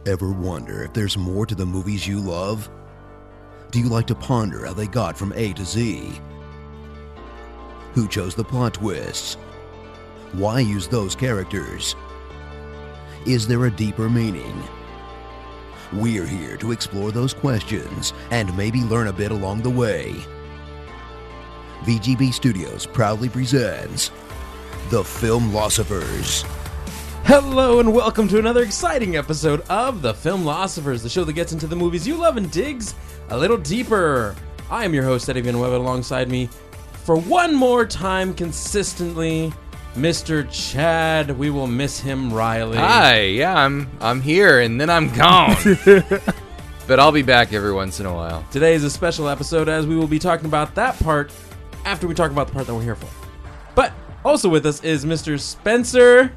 Ever wonder if there's more to the movies you love? Do you like to ponder how they got from A to Z? Who chose the plot twists? Why use those characters? Is there a deeper meaning? We're here to explore those questions and maybe learn a bit along the way. VGB Studios proudly presents The Filmlosophers. Hello and welcome to another exciting episode of The Filmlosophers, the show that gets into the movies you love and digs a little deeper. I am your host, Eddie Villanueva, alongside me for one more time consistently, Mr. Chad. We will miss him, Riley. Hi, yeah, I'm here and then I'm gone. But I'll be back every once in a while. Today is a special episode as we will be talking about that part after we talk about the part that we're here for. But also with us is Mr. Spencer.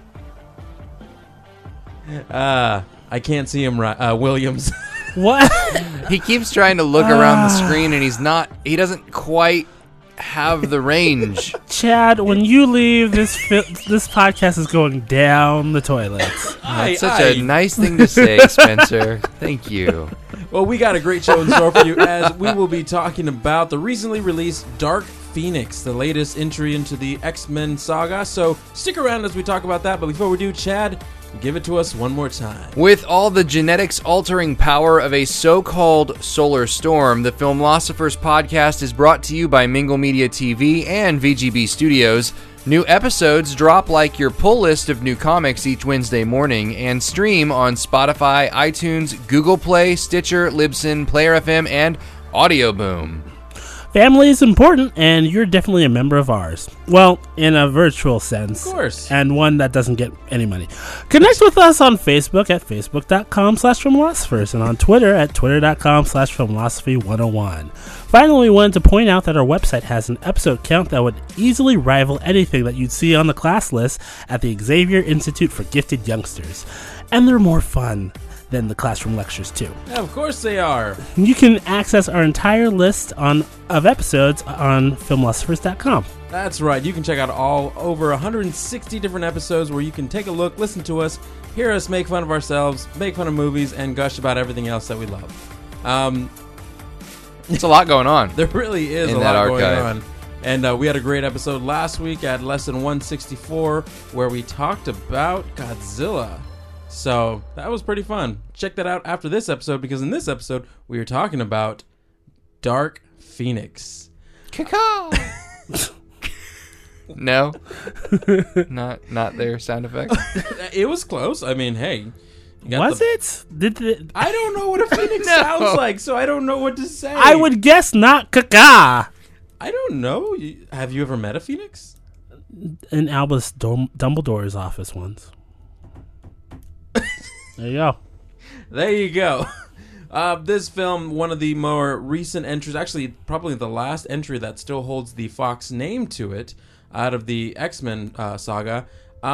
I can't see him, Williams. What? He keeps trying to look around the screen and he doesn't quite have the range. Chad, when you leave, this podcast is going down the toilet. That's such a nice thing to say, Spencer. Thank you. Well, we got a great show in store for you as we will be talking about the recently released Dark Phoenix, the latest entry into the X-Men saga. So stick around as we talk about that. But before we do, Chad, give it to us one more time. With all the genetics-altering power of a so-called solar storm, the Filmlosophers podcast is brought to you by Mingle Media TV and VGB Studios. New episodes drop like your pull list of new comics each Wednesday morning and stream on Spotify, iTunes, Google Play, Stitcher, Libsyn, Player FM, and Audio Boom. Family is important, and you're definitely a member of ours. Well, in a virtual sense. Of course. And one that doesn't get any money. Connect with us on Facebook at facebook.com/filmlosophers and on Twitter at twitter.com/filmlosophy101. Finally, we wanted to point out that our website has an episode count that would easily rival anything that you'd see on the class list at the Xavier Institute for Gifted Youngsters. And they're more fun than the classroom lectures too. Yeah, of course they are. You can access our entire list of episodes on filmlosophers.com. That's right. You can check out all over 160 different episodes where you can take a look, listen to us, hear us make fun of ourselves, make fun of movies, and gush about everything else that we love. It's a lot going on. There really is in a that lot archive. going on. And we had a great episode last week at Lesson 164 where we talked about Godzilla. So that was pretty fun. Check that out after this episode, because in this episode we are talking about Dark Phoenix. No, not their sound effect. It was close. I mean, hey, Was it? I don't know what a phoenix sounds like, so I don't know what to say. I would guess not caca. I don't know. Have you ever met a phoenix? In Albus Dumbledore's office once. There you go. There you go. This film, one of the more recent entries, actually probably the last entry that still holds the Fox name to it out of the X-Men saga.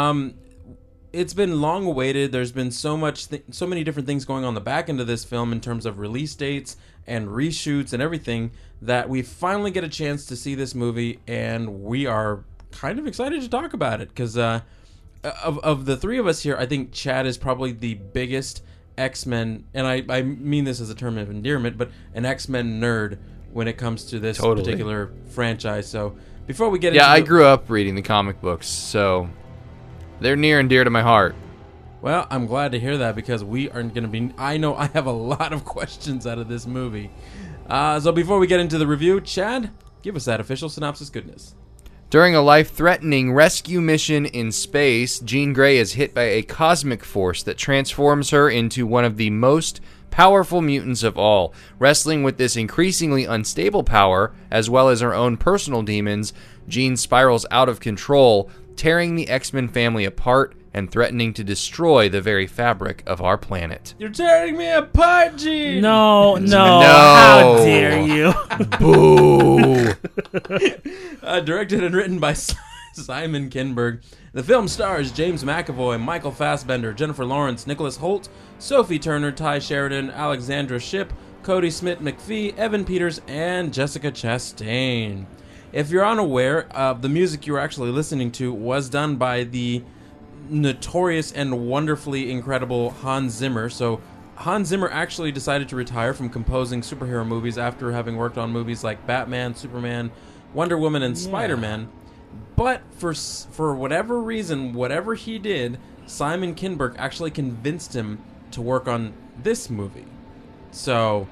It's been long awaited. There's been so many different things going on the back end of this film in terms of release dates and reshoots and everything that we finally get a chance to see this movie, and we are kind of excited to talk about it because of the three of us here, I think Chad is probably the biggest X-Men, and I mean this as a term of endearment, but an X-Men nerd when it comes to this particular franchise. So before we get into I grew up reading the comic books, so they're near and dear to my heart. Well, I'm glad to hear that, because we aren't going to be... I know I have a lot of questions out of this movie. So before we get into the review, Chad, give us that official synopsis goodness. During a life-threatening rescue mission in space, Jean Grey is hit by a cosmic force that transforms her into one of the most powerful mutants of all. Wrestling with this increasingly unstable power, as well as her own personal demons, Jean spirals out of control, tearing the X-Men family apart and threatening to destroy the very fabric of our planet. You're tearing me apart, Jean! No. How dare you? Boo! Directed and written by Simon Kinberg. The film stars James McAvoy, Michael Fassbender, Jennifer Lawrence, Nicholas Hoult, Sophie Turner, Ty Sheridan, Alexandra Shipp, Cody Smith-McPhee, Evan Peters, and Jessica Chastain. If you're unaware, the music you're actually listening to was done by the notorious and wonderfully incredible Hans Zimmer. So Hans Zimmer actually decided to retire from composing superhero movies after having worked on movies like Batman, Superman, Wonder Woman, and Spider-Man. But for whatever reason, whatever he did, Simon Kinberg actually convinced him to work on this movie. So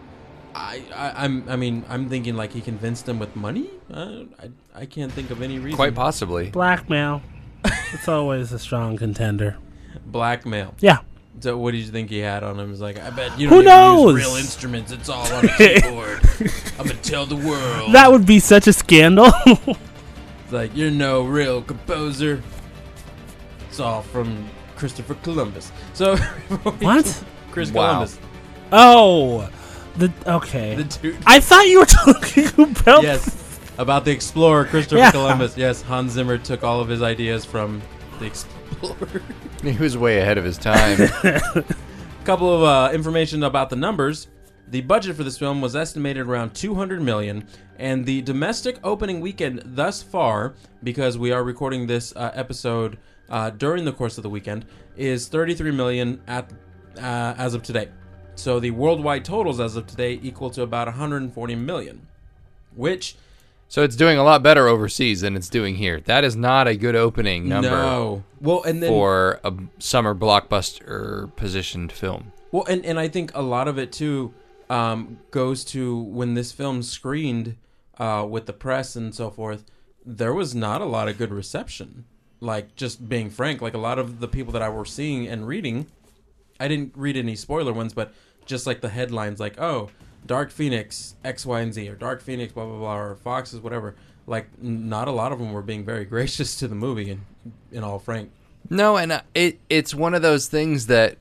I'm thinking like he convinced him with money. I can't think of any reason. Quite possibly. Blackmail. It's always a strong contender. Blackmail. Yeah. So what did you think he had on him? He's like, I bet you Who don't knows? use real instruments. It's all on a keyboard. I'm gonna tell the world. That would be such a scandal. It's like, you're no real composer. It's all from Christopher Columbus. So What? Chris Wow. Columbus. Oh. Okay. The dude. I thought you were talking about... Yes. About the explorer, Christopher Yeah. Columbus. Yes, Hans Zimmer took all of his ideas from the explorer. He was way ahead of his time. Couple of information about the numbers. The budget for this film was estimated around $200 million, and the domestic opening weekend thus far, because we are recording this episode during the course of the weekend, is $33 million as of today. So the worldwide totals as of today equal to about $140 million, which... So it's doing a lot better overseas than it's doing here. That is not a good opening number No. Well, and then... for a summer blockbuster positioned film. Well, and I think a lot of it, too, goes to when this film screened with the press and so forth, there was not a lot of good reception. Like, just being frank, like a lot of the people that I were seeing and reading, I didn't read any spoiler ones, but just like the headlines, like, oh, Dark Phoenix, X, Y, and Z, or Dark Phoenix, blah, blah, blah, or Fox's, whatever. Like, not a lot of them were being very gracious to the movie, in all frank. No, and it's one of those things that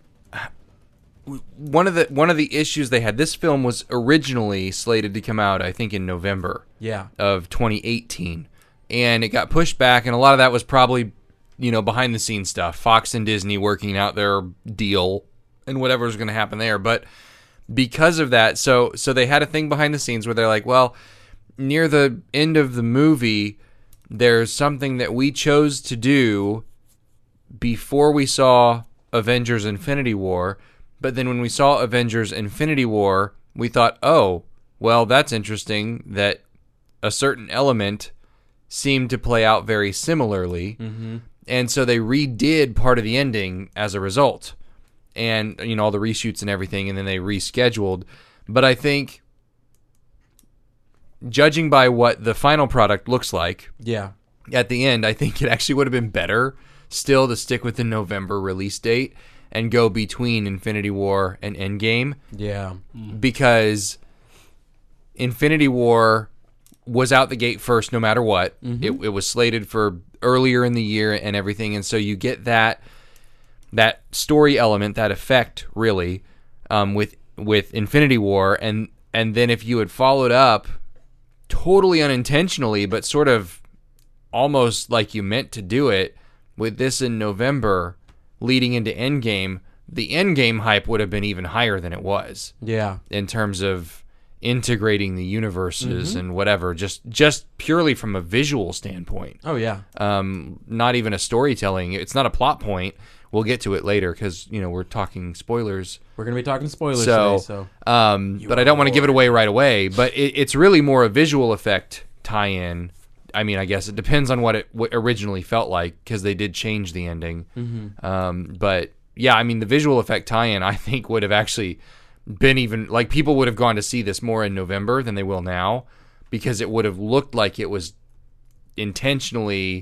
one of the issues they had. This film was originally slated to come out, I think, in November of 2018, and it got pushed back, and a lot of that was probably, behind the scenes stuff. Fox and Disney working out their deal and whatever was going to happen there, but because of that, so they had a thing behind the scenes where they're like, well, near the end of the movie, there's something that we chose to do before we saw Avengers Infinity War, but then when we saw Avengers Infinity War, we thought, oh, well, that's interesting that a certain element seemed to play out very similarly, and so they redid part of the ending as a result. And, all the reshoots and everything, and then they rescheduled. But I think, judging by what the final product looks like, at the end, I think it actually would have been better still to stick with the November release date and go between Infinity War and Endgame. Yeah. Because Infinity War was out the gate first no matter what. It was slated for earlier in the year and everything, and so you get that story element, that effect, really, with Infinity War, and then if you had followed up totally unintentionally, but sort of almost like you meant to do it, with this in November leading into Endgame, the Endgame hype would have been even higher than it was. Yeah. In terms of integrating the universes and whatever, just purely from a visual standpoint. Oh, yeah. Not even a storytelling. It's not a plot point. We'll get to it later because, we're talking spoilers. We're going to be talking spoilers today, so. But I don't want to give it away right away. But it's really more a visual effect tie-in. I mean, I guess it depends on what it originally felt like because they did change the ending. But, yeah, I mean, the visual effect tie-in, I think, would have actually been even... Like, people would have gone to see this more in November than they will now because it would have looked like it was intentionally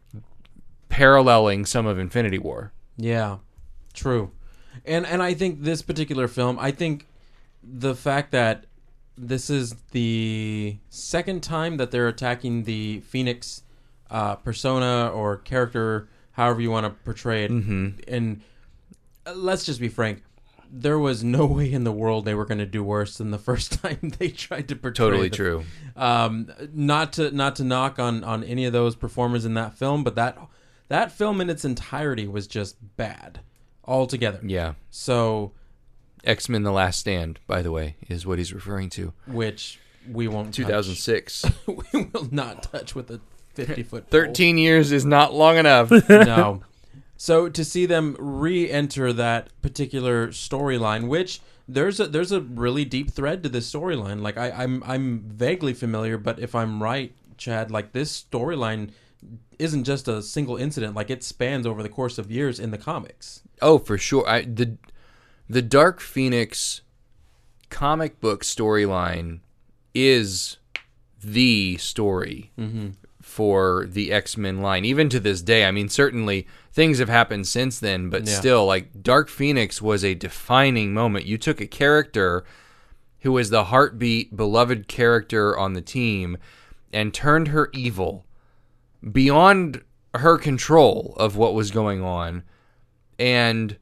paralleling some of Infinity War. Yeah, true. And I think this particular film, I think the fact that this is the second time that they're attacking the Phoenix persona or character, however you want to portray it. And let's just be frank, there was no way in the world they were going to do worse than the first time they tried to portray Totally true. Not to knock on any of those performers in that film, but that film in its entirety was just bad altogether. Yeah. So, X-Men: The Last Stand, by the way, is what he's referring to. Which we won't 2006. touch. We will not touch with a 50-foot pole. 13 years is not long enough. No. So to see them re-enter that particular storyline, which there's a really deep thread to this storyline. Like I'm vaguely familiar, but if I'm right, Chad, like this storyline isn't just a single incident. Like it spans over the course of years in the comics. Oh, for sure. The Dark Phoenix comic book storyline is the story for the X-Men line, even to this day. I mean, certainly things have happened since then, but still, like, Dark Phoenix was a defining moment. You took a character who was the heartbeat, beloved character on the team and turned her evil beyond her control of what was going on. And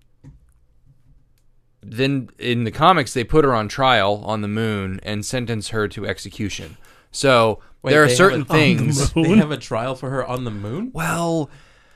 then in the comics, they put her on trial on the moon and sentence her to execution. So there are certain things. They have a trial for her on the moon? Well,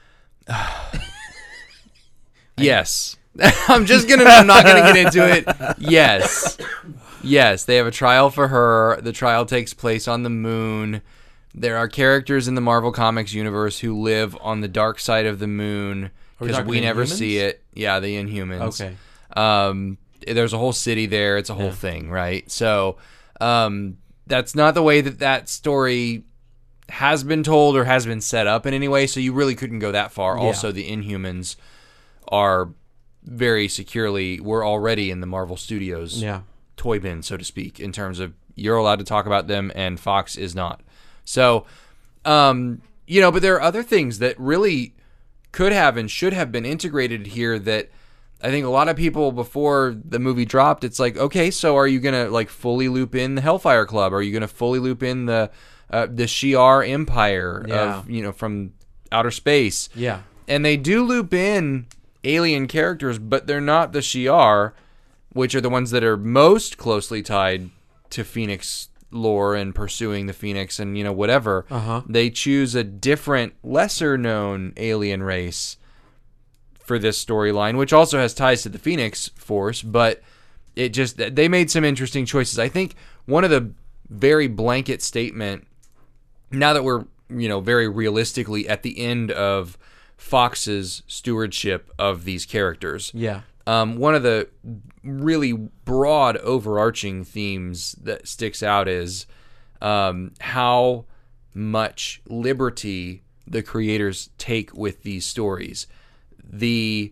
yes. I'm not going to get into it. Yes. Yes, they have a trial for her. The trial takes place on the moon. There are characters in the Marvel Comics universe who live on the dark side of the moon because we never see it. Yeah, the Inhumans. Okay. There's a whole city there. It's a whole thing, right? So that's not the way that story has been told or has been set up in any way, so you really couldn't go that far. Yeah. Also, the Inhumans are very securely, we're already in the Marvel Studios toy bin, so to speak, in terms of you're allowed to talk about them and Fox is not. So, but there are other things that really could have and should have been integrated here that I think a lot of people before the movie dropped, it's like, okay, so are you going to like fully loop in the Hellfire Club? Are you going to fully loop in the Shi'ar Empire of, from outer space? Yeah. And they do loop in alien characters, but they're not the Shi'ar, which are the ones that are most closely tied to Phoenix lore and pursuing the Phoenix and, whatever. They choose a different, lesser-known alien race for this storyline, which also has ties to the Phoenix Force, but they made some interesting choices. I think one of the very blanket statement, now that we're, very realistically at the end of Fox's stewardship of these characters. Yeah. One of the really broad overarching themes that sticks out is how much liberty the creators take with these stories. The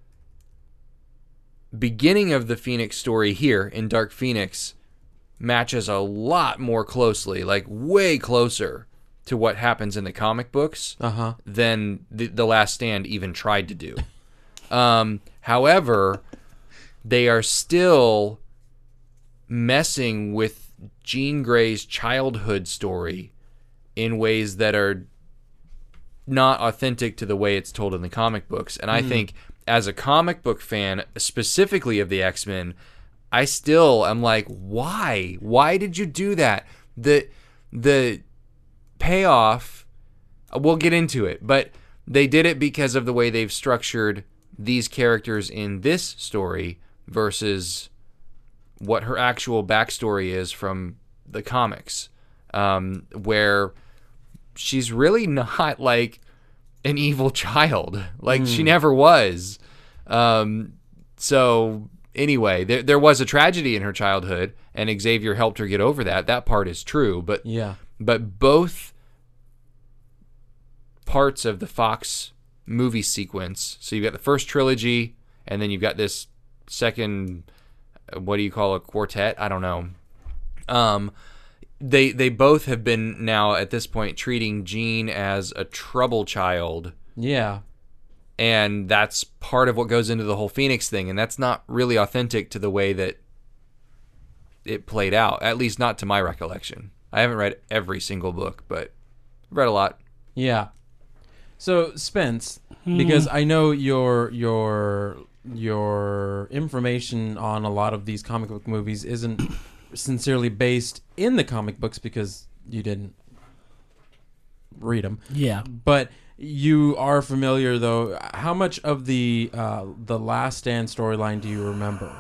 beginning of the Phoenix story here in Dark Phoenix matches a lot more closely, like way closer to what happens in the comic books than the Last Stand even tried to do. However, they are still messing with Jean Grey's childhood story in ways that are not authentic to the way it's told in the comic books. And I think as a comic book fan, specifically of the X-Men, I still am like, why? Why did you do that? The payoff, we'll get into it, but they did it because of the way they've structured these characters in this story versus what her actual backstory is from the comics, where she's really not like an evil child. Like she never was. So anyway, there was a tragedy in her childhood and Xavier helped her get over that. That part is true, but both parts of the Fox movie sequence, so you've got the first trilogy and then you've got this second, what do you call a quartet? I don't know. They both have been now at this point treating Jean as a trouble child. Yeah. And that's part of what goes into the whole Phoenix thing, and that's not really authentic to the way that it played out, at least not to my recollection. I haven't read every single book, but I've read a lot. Yeah. So, Spence, because I know your information on a lot of these comic book movies isn't sincerely based in the comic books because you didn't read them. Yeah. But you are familiar, though. How much of the Last Stand storyline do you remember?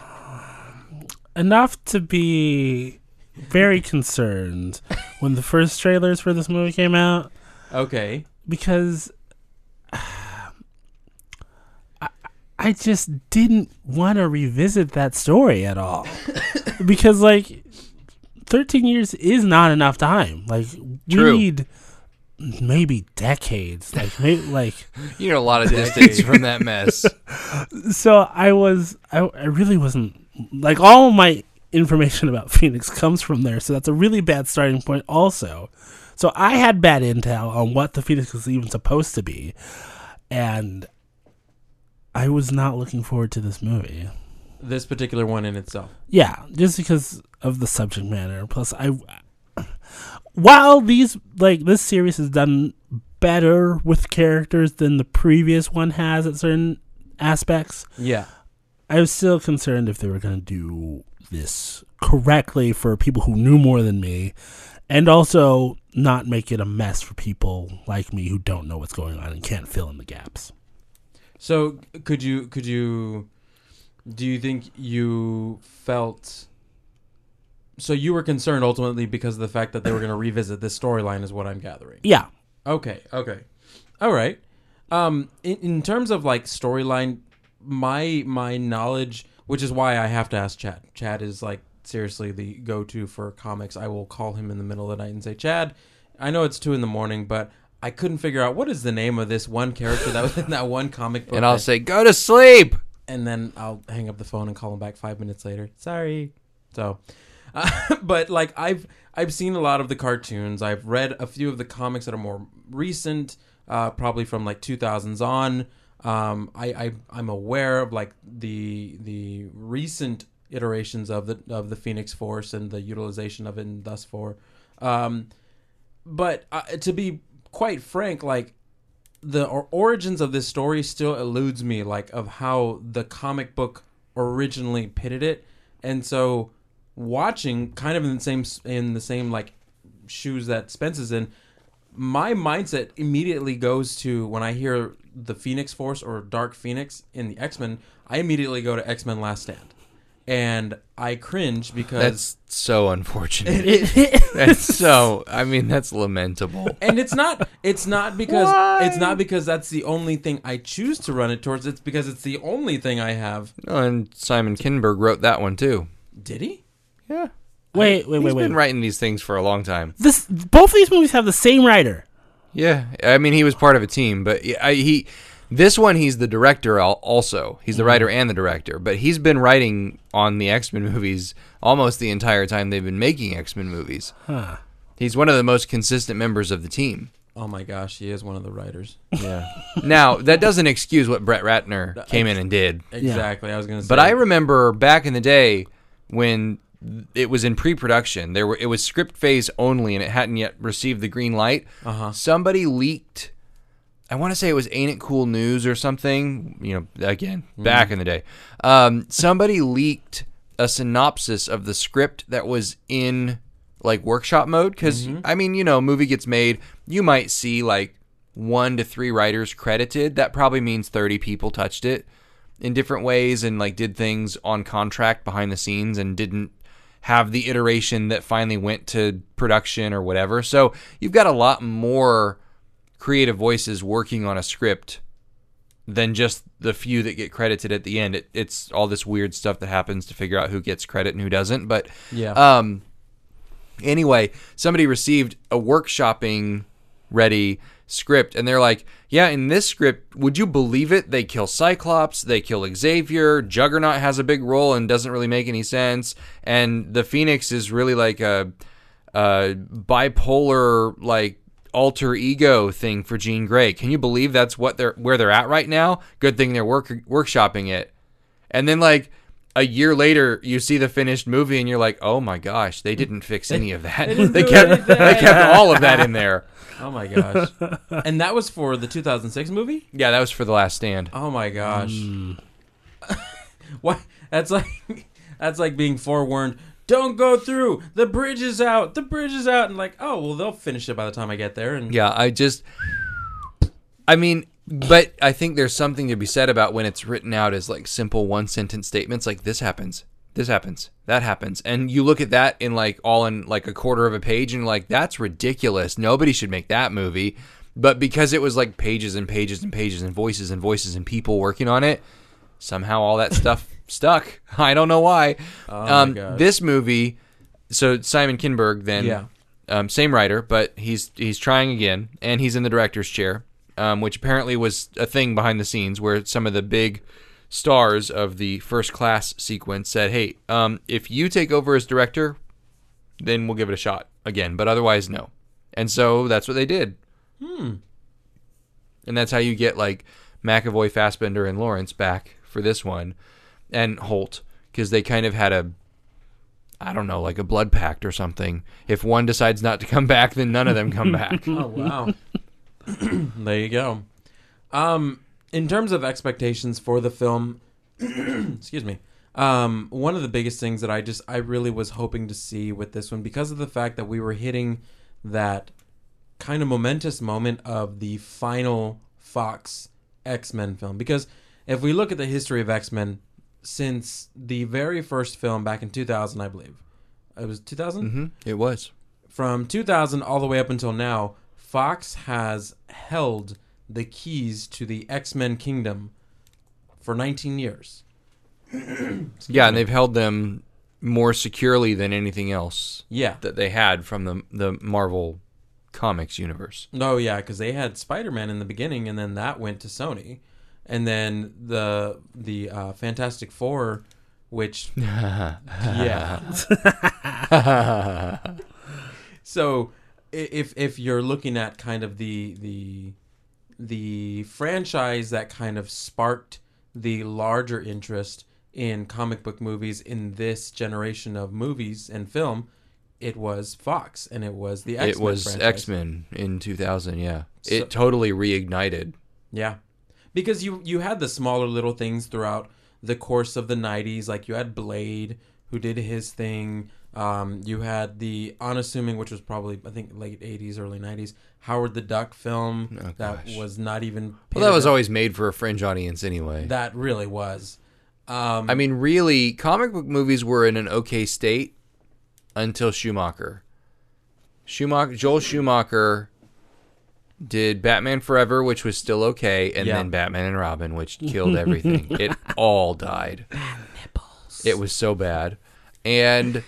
Enough to be very concerned when the first trailers for this movie came out. Okay. Because I just didn't want to revisit that story at all. Because, like, 13 years is not enough time. Like, we True. need maybe decades. Like, You know, a lot of distance from that mess. so I really wasn't, like, all of my information about Phoenix comes from there. So that's a really bad starting point also. So I had bad intel on what the Phoenix was even supposed to be. And I was not looking forward to this movie. This particular one in itself. Yeah, just because of the subject matter. Plus, while this series has done better with characters than the previous one has at certain aspects, Yeah. I was still concerned if they were going to do this correctly for people who knew more than me, and also not make it a mess for people like me who don't know what's going on and can't fill in the gaps. So do you think you felt, so you were concerned ultimately because of the fact that they were going to revisit this storyline is what I'm gathering. Yeah. Okay. All right. In terms of like storyline, my knowledge, which is why I have to ask Chad. Chad is like seriously the go-to for comics. I will call him in the middle of the night and say, Chad, I know it's 2 a.m, but I couldn't figure out what is the name of this one character that was in that one comic book. And I'll say, go to sleep. And then I'll hang up the phone and call him back 5 minutes later. Sorry. So, but like I've seen a lot of the cartoons. I've read a few of the comics that are more recent, probably from like 2000s on. I'm aware of like the recent iterations of the Phoenix Force and the utilization of it and thus far. But to be quite frank, like the origins of this story still eludes me, like of how the comic book originally pitted it, and so watching kind of in the same like shoes that Spence is in, my mindset immediately goes to when I hear the Phoenix Force or Dark Phoenix in the X-Men, I immediately go to X-Men Last Stand. And I cringe because That's so unfortunate. That's lamentable. And it's not because that's the only thing I choose to run it towards. It's because it's the only thing I have. Oh, and Simon Kinberg wrote that one too. Did he? Yeah. Wait. He's been writing these things for a long time. Both of these movies have the same writer. Yeah, I mean, he was part of a team, but this one, he's the director also. He's the writer and the director, but he's been writing on the X-Men movies almost the entire time they've been making X-Men movies. Huh. He's one of the most consistent members of the team. Oh my gosh, he is one of the writers. Yeah. Now, that doesn't excuse what Brett Ratner came in and did. Exactly, I was going to say. But I remember back in the day when it was in pre-production, it was script phase only, and it hadn't yet received the green light. Somebody leaked, I want to say it was Ain't It Cool News or something, again, back in the day. Somebody leaked a synopsis of the script that was in like workshop mode, because I mean, movie gets made, you might see like 1 to 3 writers credited. That probably means 30 people touched it in different ways and like did things on contract behind the scenes and didn't have the iteration that finally went to production or whatever. So you've got a lot more creative voices working on a script than just the few that get credited at the end. It's all this weird stuff that happens to figure out who gets credit and who doesn't. But yeah. Anyway, somebody received a workshopping ready script, and they're like, yeah, in this script, would you believe it? They kill Cyclops, they kill Xavier, Juggernaut has a big role and doesn't really make any sense, and the Phoenix is really like a bipolar, like, alter ego thing for Jean Grey. Can you believe that's where they're at right now? Good thing they're workshopping it. And then, like, a year later, you see the finished movie, and you're like, oh my gosh, they didn't fix any of that. They kept all of that in there. Oh my gosh. And that was for the 2006 movie? Yeah, that was for The Last Stand. Oh my gosh. What? That's like being forewarned. Don't go through. The bridge is out. The bridge is out. And like, oh, well, they'll finish it by the time I get there. And yeah, but I think there's something to be said about when it's written out as like simple 1-sentence statements, like this happens, that happens, and you look at that in like all in like a quarter of a page, and you're like, that's ridiculous. Nobody should make that movie. But because it was like pages and pages and pages and voices and people working on it, somehow all that stuff stuck. I don't know why. Oh my gosh. This movie, so Simon Kinberg then, Yeah. same writer, but he's trying again, and he's in the director's chair, which apparently was a thing behind the scenes where some of the big stars of the First Class sequence said, hey, if you take over as director, then we'll give it a shot again, but otherwise, no. And so that's what they did. And that's how you get like McAvoy, Fassbender, and Lawrence back for this one, and Holt, because they kind of had I don't know, like a blood pact or something. If one decides not to come back, then none of them come back. Oh, wow. There you go. In terms of expectations for the film, excuse me, one of the biggest things that I really was hoping to see with this one, because of the fact that we were hitting that kind of momentous moment of the final Fox X-Men film. Because if we look at the history of X-Men, since the very first film back in 2000, I believe. It was 2000? Mm-hmm. It was. From 2000 all the way up until now, Fox has held the keys to the X-Men kingdom for 19 years. Yeah, and they've held them more securely than anything else Yeah. that they had from the Marvel Comics universe. Oh, yeah, because they had Spider-Man in the beginning, and then that went to Sony. And then the Fantastic Four, which... yeah. So, if you're looking at kind of the franchise that kind of sparked the larger interest in comic book movies in this generation of movies and film, it was Fox, and it was the X-Men It was franchise. X-Men in 2000, yeah. So- It totally reignited. Yeah. Because you had the smaller little things throughout the course of the 90s. Like, you had Blade, who did his thing. You had the unassuming, which was probably, I think, late 80s, early 90s, Howard the Duck film Oh, that gosh. was not even... Well, that was always made for a fringe audience anyway. That really was. I mean, really, comic book movies were in an okay state until Schumacher. Joel Schumacher did Batman Forever, which was still okay, and Yeah. then Batman and Robin, which killed everything. It all died. It was so bad. And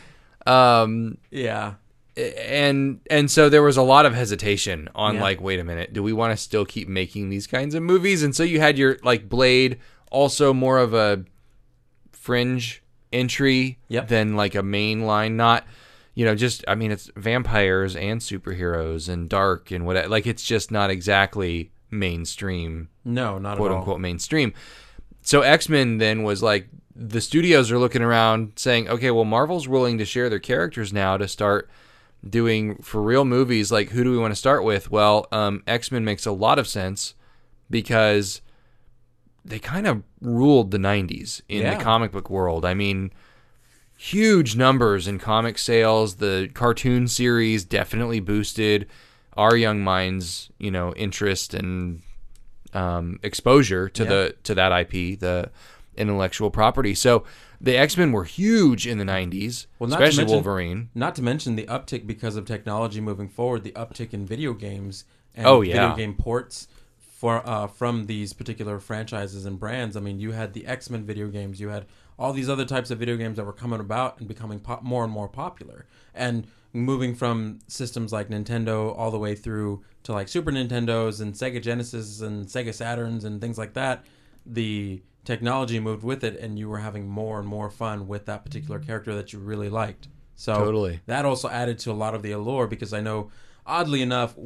Yeah. and so there was a lot of hesitation on Yeah. like, wait a minute, do we want to still keep making these kinds of movies? And so you had your like Blade, also more of a fringe entry Yep. than like a main line, not just, I mean, it's vampires and superheroes and dark and what, like, it's just not exactly mainstream, No, not quote at all. unquote mainstream. So X-Men then was like, the studios are looking around saying, okay, well, Marvel's willing to share their characters now to start doing for real movies. Like, who do we want to start with? Well, X-Men makes a lot of sense because they kind of ruled the 90s in Yeah. the comic book world. I mean, huge numbers in comic sales. The cartoon series definitely boosted our young minds, interest and exposure to that IP, the intellectual property. So the X-Men were huge in the 90s, Well, not to especially mention- Wolverine. Not to mention the uptick because of technology moving forward, the uptick in video games and Oh, yeah. video game ports from these particular franchises and brands. I mean, you had the X-Men video games, you had all these other types of video games that were coming about and becoming more and more popular. And moving from systems like Nintendo all the way through to like Super Nintendos and Sega Genesis and Sega Saturns and things like that, the technology moved with it, and you were having more and more fun with that particular character that you really liked. So Totally. that also added to a lot of the allure, because I know, oddly enough,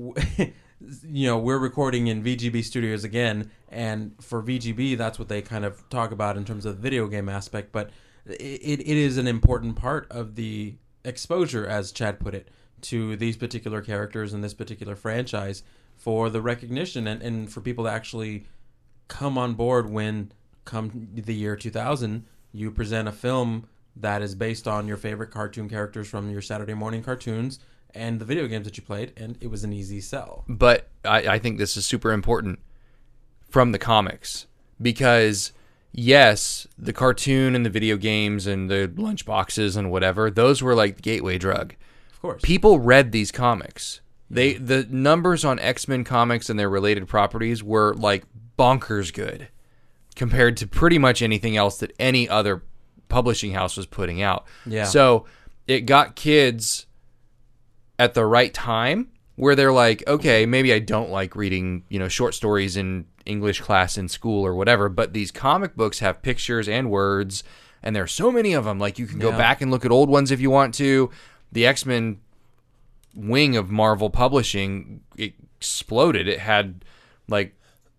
we're recording in VGB Studios again, and for VGB, that's what they kind of talk about in terms of the video game aspect, but it is an important part of the exposure, as Chad put it, to these particular characters and this particular franchise for the recognition and for people to actually come on board when, come the year 2000, you present a film that is based on your favorite cartoon characters from your Saturday morning cartoons and the video games that you played, and it was an easy sell. But I think this is super important from the comics because, yes, the cartoon and the video games and the lunch boxes and whatever, those were like the gateway drug. Of course. People read these comics. The numbers on X-Men comics and their related properties were like bonkers good. compared to pretty much anything else that any other publishing house was putting out. Yeah. So it got kids at the right time where they're like, okay, maybe I don't like reading, short stories in English class in school or whatever, but these comic books have pictures and words, and there are so many of them. Like, you can go back and look at old ones if you want to. The X-Men wing of Marvel Publishing exploded. It had like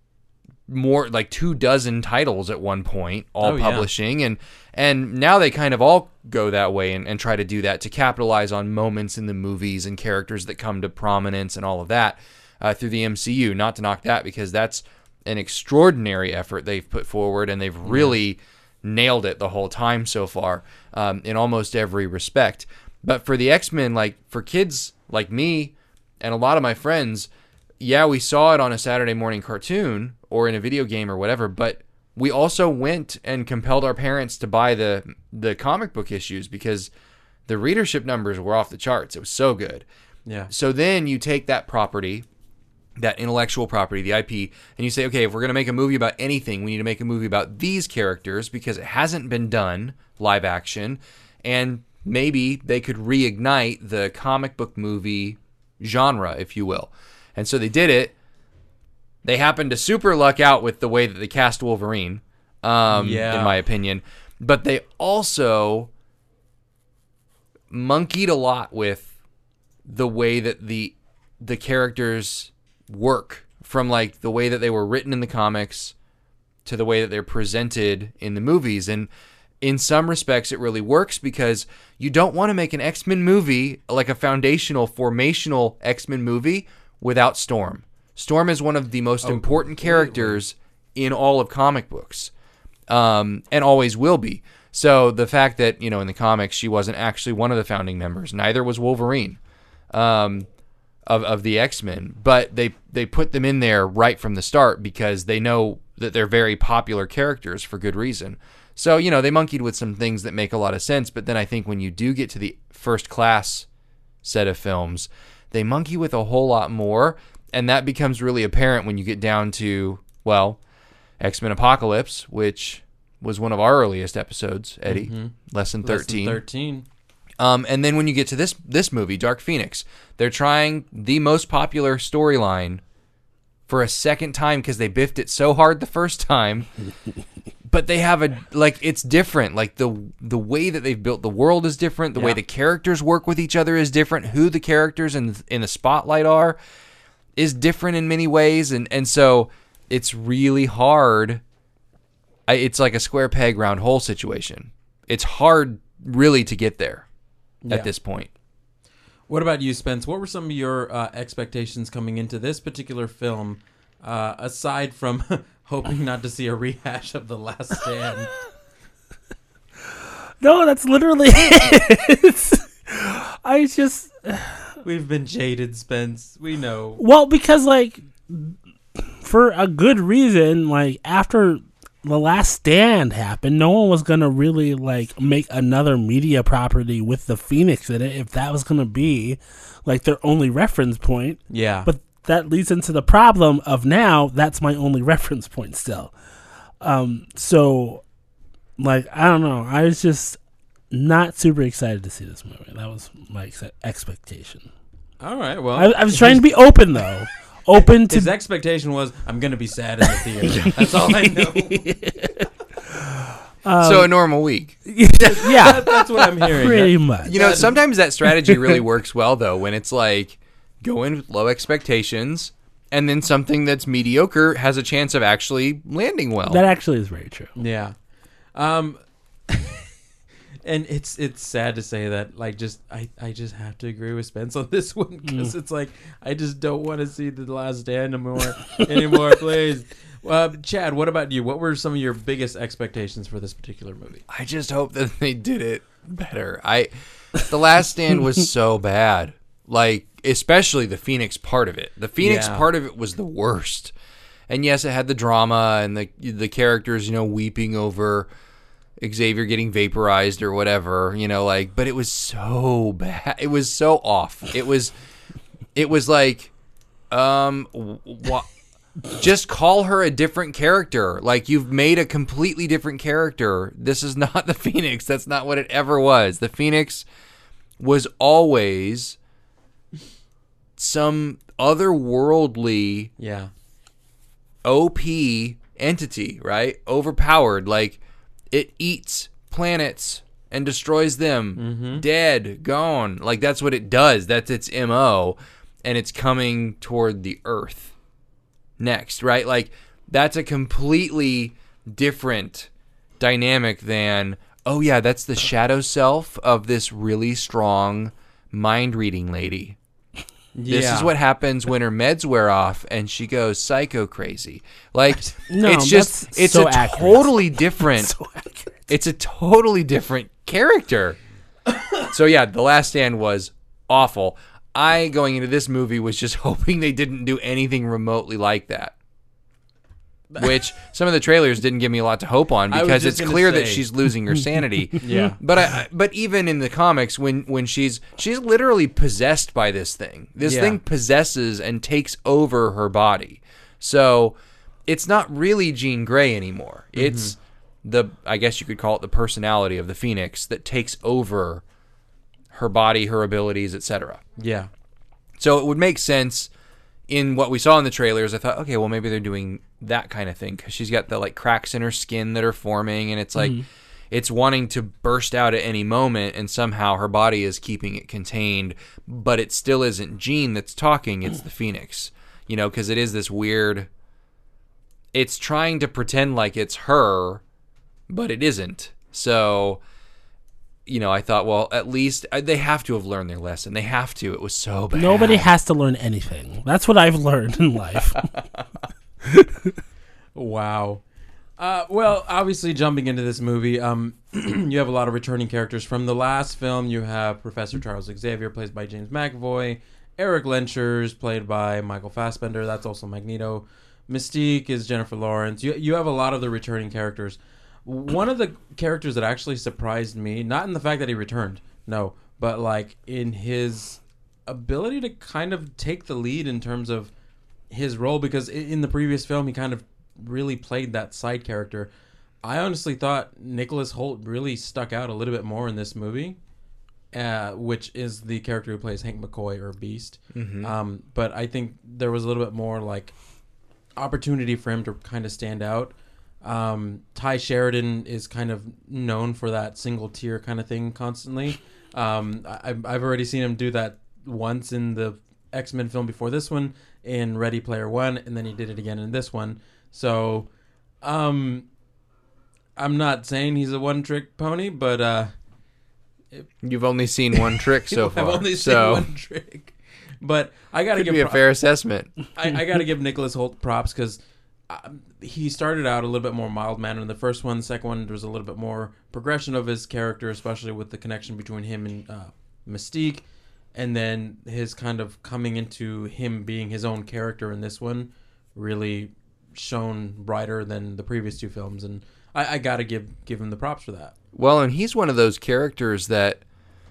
24 titles at one point, all publishing, and now they kind of all go that way and try to do that to capitalize on moments in the movies and characters that come to prominence and all of that through the MCU. Not to knock that, because that's an extraordinary effort they've put forward, and they've really nailed it the whole time so far in almost every respect. But for the X-Men, like for kids like me and a lot of my friends, we saw it on a Saturday morning cartoon or in a video game or whatever, but we also went and compelled our parents to buy the comic book issues because the readership numbers were off the charts. It was so good. Yeah. So then you take that property, that intellectual property, the IP, and you say, okay, if we're going to make a movie about anything, we need to make a movie about these characters because it hasn't been done live action, and maybe they could reignite the comic book movie genre, if you will. And so they did it. They happened to super luck out with the way that they cast Wolverine, in my opinion. But they also monkeyed a lot with the way that the characters work, from like the way that they were written in the comics to the way that they're presented in the movies. And in some respects, it really works because you don't want to make an X-Men movie, like a formational X-Men movie, without Storm. Storm is one of the most important characters in all of comic books, and always will be. So the fact that, in the comics, she wasn't actually one of the founding members, neither was Wolverine of the X-Men, but they put them in there right from the start because they know that they're very popular characters for good reason. So, they monkeyed with some things that make a lot of sense, but then I think when you do get to the First Class set of films, they monkey with a whole lot more, and that becomes really apparent when you get down to, X-Men Apocalypse, which was one of our earliest episodes, Eddie, Lesson 13. Lesson 13. And then when you get to this movie, Dark Phoenix, they're trying the most popular storyline for a second time because they biffed it so hard the first time. But they have it's different. Like the way that they've built the world is different. The way the characters work with each other is different. Who the characters in the spotlight are is different in many ways. And so it's really hard. It's like a square peg round hole situation. It's hard really to get there at this point. What about you, Spence? What were some of your expectations coming into this particular film, aside from hoping not to see a rehash of The Last Stand? No, that's literally it. We've been jaded, Spence. We know. Well, because, for a good reason, after The Last Stand happened, no one was going to really, make another media property with the Phoenix in it if that was going to be, their only reference point. Yeah. But that leads into the problem of now, that's my only reference point still. So, I don't know. I was just not super excited to see this movie. That was my expectation. All right, well. I was trying to be open, though. Open to... His expectation was, I'm going to be sad in the theater. That's all I know. So a normal week. Yeah. That's what I'm hearing. Pretty much. Sometimes that strategy really works well, though, when it's go in with low expectations, and then something that's mediocre has a chance of actually landing well. That actually is very true. Yeah. And it's sad to say that, I just have to agree with Spence on this one, because it's I just don't want to see The Last Stand anymore, please. Chad, what about you? What were some of your biggest expectations for this particular movie? I just hope that they did it better. The Last Stand was so bad. Especially the Phoenix part of it. The Phoenix part of it was the worst. And yes, it had the drama and the characters, weeping over Xavier getting vaporized or whatever, but it was so bad. It was so off. It was Just call her a different character. Like, you've made a completely different character. This is not the Phoenix. That's not what it ever was. The Phoenix was always some otherworldly OP entity, right? Overpowered. Like, it eats planets and destroys them. Dead, gone. Like, that's what it does. That's its MO. And it's coming toward the Earth next, right? Like, that's a completely different dynamic than, oh yeah, that's the shadow self of this really strong mind-reading lady. This is what happens when her meds wear off and she goes psycho crazy. Like, No, it's just, that's it's so a accurate. totally different, So accurate. it's a totally different character. So yeah, The Last Stand was awful. I, going into this movie, was just hoping they didn't do anything remotely like that. Which some of the trailers didn't give me a lot to hope on, because it's clear that she's losing her sanity. Yeah. But even in the comics, when she's literally possessed by this thing. This thing possesses and takes over her body. So it's not really Jean Grey anymore. It's I guess you could call it the personality of the Phoenix that takes over her body, her abilities, etc. Yeah. So it would make sense in what we saw in the trailers. I thought, okay, well, maybe they're doing that kind of thing, because she's got the like cracks in her skin that are forming, and it's like it's wanting to burst out at any moment, and somehow her body is keeping it contained, but it still isn't Jean that's talking, it's the Phoenix, you know, because it is this weird, it's trying to pretend like it's her, but it isn't. So, you know, I thought, well, at least they have to have learned their lesson. They have to. It was so bad. Nobody has to learn anything. That's what I've learned in life. Wow. Well, obviously, jumping into this movie, you have a lot of returning characters from the last film. You have Professor Charles Xavier, played by James McAvoy. Eric Lenchers, played by Michael Fassbender. That's also Magneto. Mystique is Jennifer Lawrence. You have a lot of the returning characters. One of the characters that actually surprised me, not in the fact that he returned, no, but like in his ability to kind of take the lead in terms of his role, because in the previous film he kind of really played that side character. I honestly thought Nicholas Hoult really stuck out a little bit more in this movie, which is the character who plays Hank McCoy, or Beast. But I think there was a little bit more like opportunity for him to kind of stand out. Ty Sheridan is kind of known for that single tier kind of thing constantly. I've already seen him do that once in the X-Men film before this one, in Ready Player One, and then he did it again in this one. So I'm not saying he's a one-trick pony, but You've only seen one trick so far. I've only seen one trick. But I got to give be a fair assessment. I got to give Nicholas Hoult props, because he started out a little bit more mild-mannered in the first one. The second one, there was a little bit more progression of his character, especially with the connection between him and Mystique. And then his kind of coming into him being his own character in this one really shone brighter than the previous two films. And I got to give him the props for that. Well, and he's one of those characters that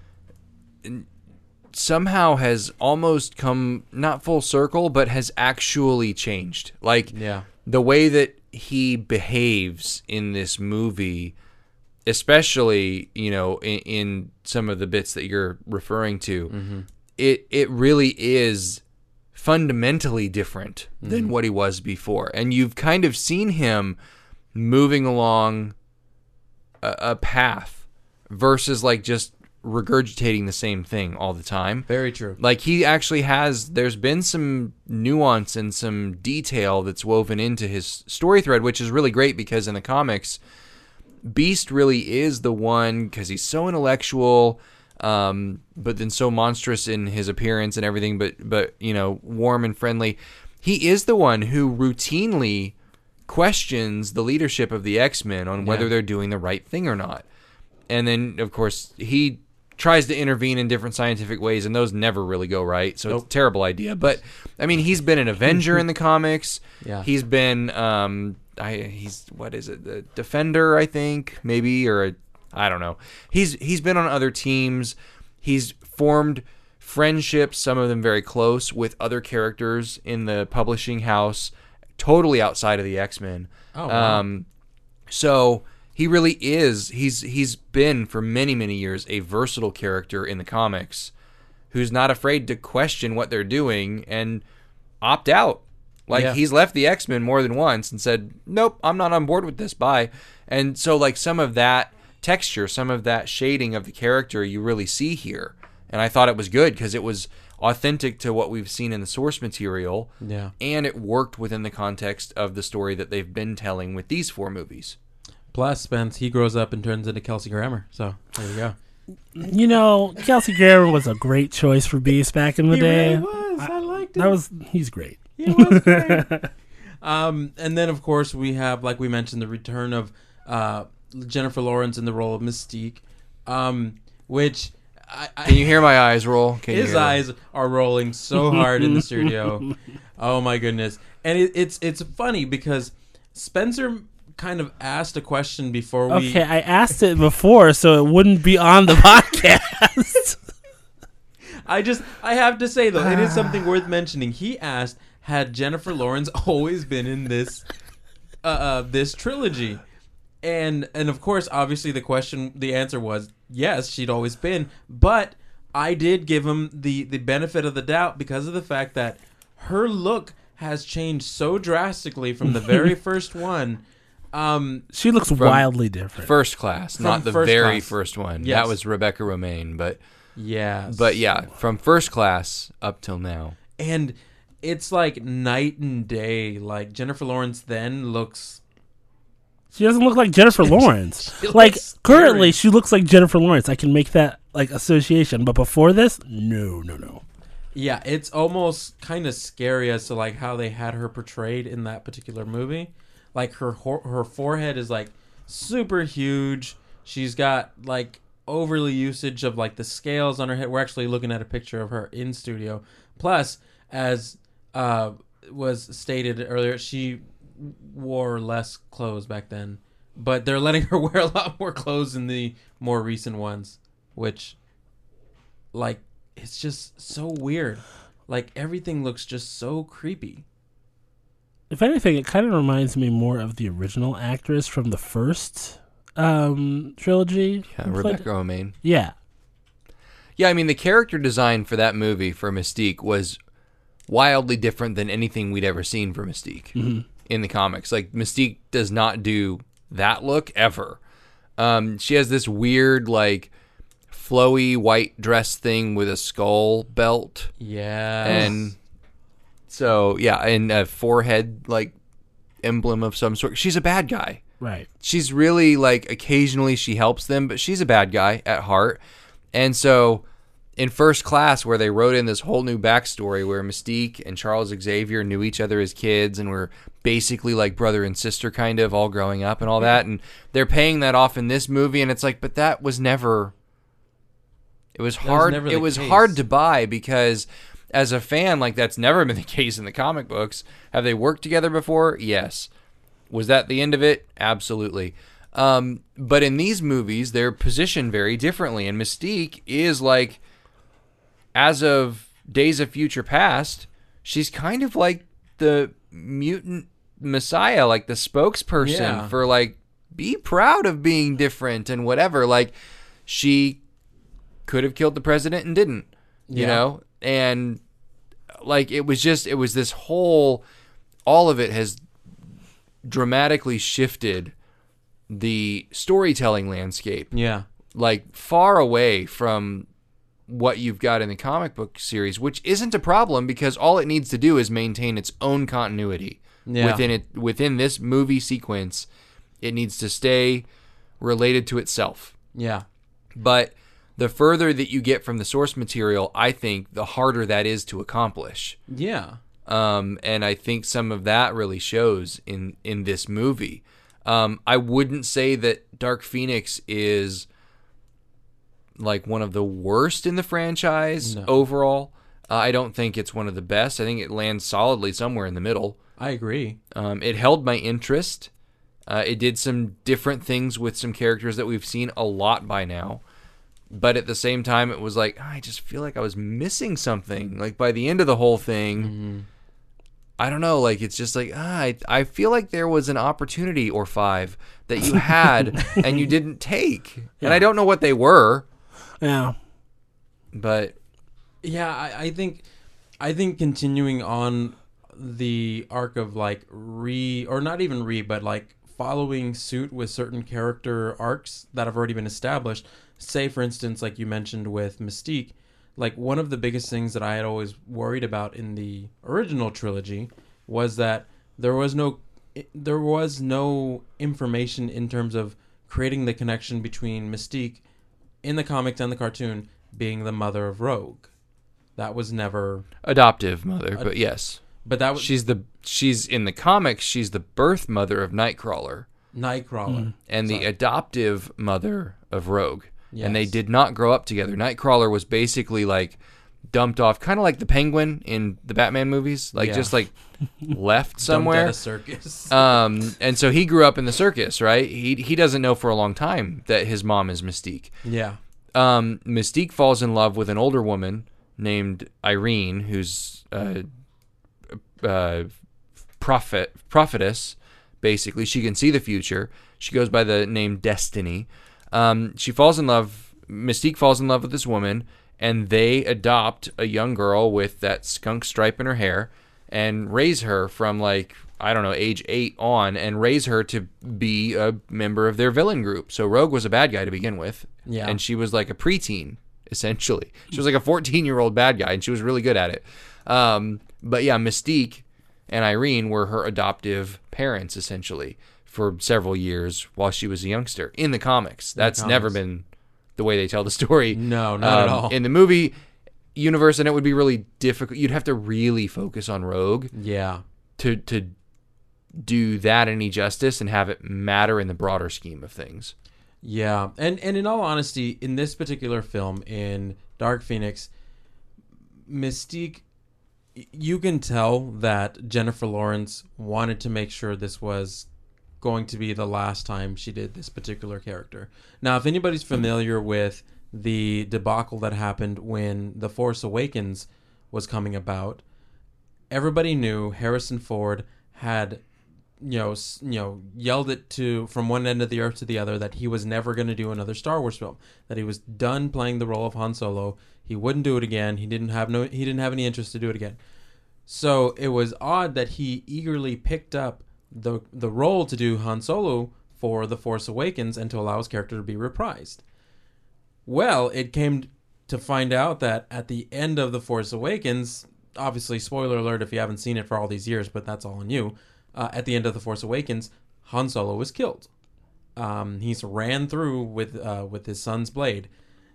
somehow has almost come, not full circle, but has actually changed. Like, the way that he behaves in this movie, especially, you know, in some of the bits that you're referring to, it really is fundamentally different than what he was before. And you've kind of seen him moving along a path versus like just regurgitating the same thing all the time. Very true. Like, he actually there's been some nuance and some detail that's woven into his story thread, which is really great, because in the comics, Beast really is the one, because he's so intellectual, but then so monstrous in his appearance and everything, but you know, warm and friendly. He is the one who routinely questions the leadership of the X-Men on whether they're doing the right thing or not. And then, of course, he tries to intervene in different scientific ways, and those never really go right. So it's a terrible idea. But I mean, he's been an Avenger in the comics. He's been he's, what is it, the Defender, I think, maybe, or I don't know. He's been on other teams. He's formed friendships, some of them very close, with other characters in the publishing house, totally outside of the X-Men. Oh, wow. So he really is. He's been for many, many years a versatile character in the comics, who's not afraid to question what they're doing and opt out. Like, Yeah. he's left the X-Men more than once and said, nope, I'm not on board with this, bye. And so, like, some of that texture, some of that shading of the character you really see here. And I thought it was good because it was authentic to what we've seen in the source material. Yeah. And it worked within the context of the story that they've been telling with these 4 movies. Plus, Spence, he grows up and turns into Kelsey Grammer. So, there you go. You know, Kelsey Grammer was a great choice for Beast back in the day. was. I liked it. He's great. He was great. And then, of course, we have, like we mentioned, the return of Jennifer Lawrence in the role of Mystique, which Can you hear my eyes roll? Can you his hear them? eyes are rolling so hard in the studio. Oh my goodness! And it's funny because Spencer kind of asked a question before we. Okay, I asked it before, so it wouldn't be on the podcast. I have to say though, it is something worth mentioning. He asked, had Jennifer Lawrence always been in this this trilogy? And of course, obviously the answer was yes, she'd always been. But I did give him the benefit of the doubt because of the fact that her look has changed so drastically from the very first one. She looks wildly different. First Class, not the First very Class. first one. Yes. That was Rebecca Romaine, but Yes. yeah, from First Class up till now. And it's like night and day. Like Jennifer Lawrence then looks. She doesn't look like Jennifer Lawrence. She Like, looks currently, scary. she looks like Jennifer Lawrence. I can make that, like, association. But before this, no. Yeah, it's almost kind of scary as to like how they had her portrayed in that particular movie. Like her forehead is like super huge. She's got like overly usage of like the scales on her head. We're actually looking at a picture of her in studio. Plus, as was stated earlier, she wore less clothes back then, but they're letting her wear a lot more clothes in the more recent ones, which, like, it's just so weird. Like, everything looks just so creepy. If anything, it kind of reminds me more of the original actress from the first trilogy. Yeah, who played- Rebecca Romaine. Yeah. Yeah, I mean, the character design for that movie for Mystique was wildly different than anything we'd ever seen for Mystique in the comics. Like, Mystique does not do that look ever. She has this weird, like, flowy white dress thing with a skull belt. Yeah. And so, yeah, and a forehead, like, emblem of some sort. She's a bad guy. Right. She's really, like, occasionally she helps them, but she's a bad guy at heart. And so in First Class, where they wrote in this whole new backstory where Mystique and Charles Xavier knew each other as kids and were basically like brother and sister kind of all growing up and all that, and they're paying that off in this movie, and it's like, but that was never... It was hard. never It the was case. hard to buy because as a fan, like, that's never been the case in the comic books. Have they worked together before? Yes. Was that the end of it? Absolutely. But in these movies, they're positioned very differently, and Mystique is like, as of Days of Future Past, she's kind of like the mutant messiah, like the spokesperson Yeah. for, like, be proud of being different and whatever. Like, she could have killed the president and didn't, you Yeah. know? And, like, it was this whole, all of it has dramatically shifted the storytelling landscape, Yeah. like, far away from what you've got in the comic book series, which isn't a problem because all it needs to do is maintain its own continuity. Yeah. Within this movie sequence. It needs to stay related to itself. Yeah. But the further that you get from the source material, I think the harder that is to accomplish. Yeah. And I think some of that really shows in this movie. I wouldn't say that Dark Phoenix is like one of the worst in the franchise overall. I don't think it's one of the best. I think it lands solidly somewhere in the middle. I agree. It held my interest. It did some different things with some characters that we've seen a lot by now. But at the same time, it was like, I just feel like I was missing something. Like, by the end of the whole thing, I don't know, like it's just like I feel like there was an opportunity or 5 that you had and you didn't take, and I don't know what they were. Yeah, but yeah, I think continuing on the arc of like or not even but like following suit with certain character arcs that have already been established. Say, for instance, like you mentioned with Mystique, like one of the biggest things that I had always worried about in the original trilogy was that there was no information in terms of creating the connection between Mystique in the comics and the cartoon being the mother of Rogue. That was never adoptive mother, but yes. But that was she's in the comics, she's the birth mother of Nightcrawler. And the adoptive mother of Rogue. Yes. And they did not grow up together. Nightcrawler was basically like dumped off, kind of like the Penguin in the Batman movies, like just like left somewhere. Dumped at a circus. And so he grew up in the circus, right? He doesn't know for a long time that his mom is Mystique. Yeah. Mystique falls in love with an older woman named Irene, who's prophetess. Basically, she can see the future. She goes by the name Destiny. Mystique falls in love with this woman, and they adopt a young girl with that skunk stripe in her hair and raise her from like, I don't know, age 8 on, and raise her to be a member of their villain group. So Rogue was a bad guy to begin with. Yeah. And she was like a preteen, essentially. She was like a 14-year-old bad guy, and she was really good at it. But yeah, Mystique and Irene were her adoptive parents, essentially, for several years while she was a youngster in the comics. That's never been the way they tell the story. No, not at all. In the movie universe, and it would be really difficult. You'd have to really focus on Rogue. Yeah. To do that any justice and have it matter in the broader scheme of things. Yeah. And in all honesty, in this particular film, in Dark Phoenix, Mystique, you can tell that Jennifer Lawrence wanted to make sure this was going to be the last time she did this particular character. Now, if anybody's familiar with the debacle that happened when The Force Awakens was coming about, everybody knew Harrison Ford had yelled it from one end of the earth to the other that he was never going to do another Star Wars film, that he was done playing the role of Han Solo. He wouldn't do it again. He didn't have any interest to do it again. So it was odd that he eagerly picked up the role to do Han Solo for The Force Awakens and to allow his character to be reprised. Well, it came to find out that at the end of The Force Awakens, obviously spoiler alert if you haven't seen it for all these years, but that's all on you. At the end of The Force Awakens, Han Solo was killed. He's ran through with his son's blade.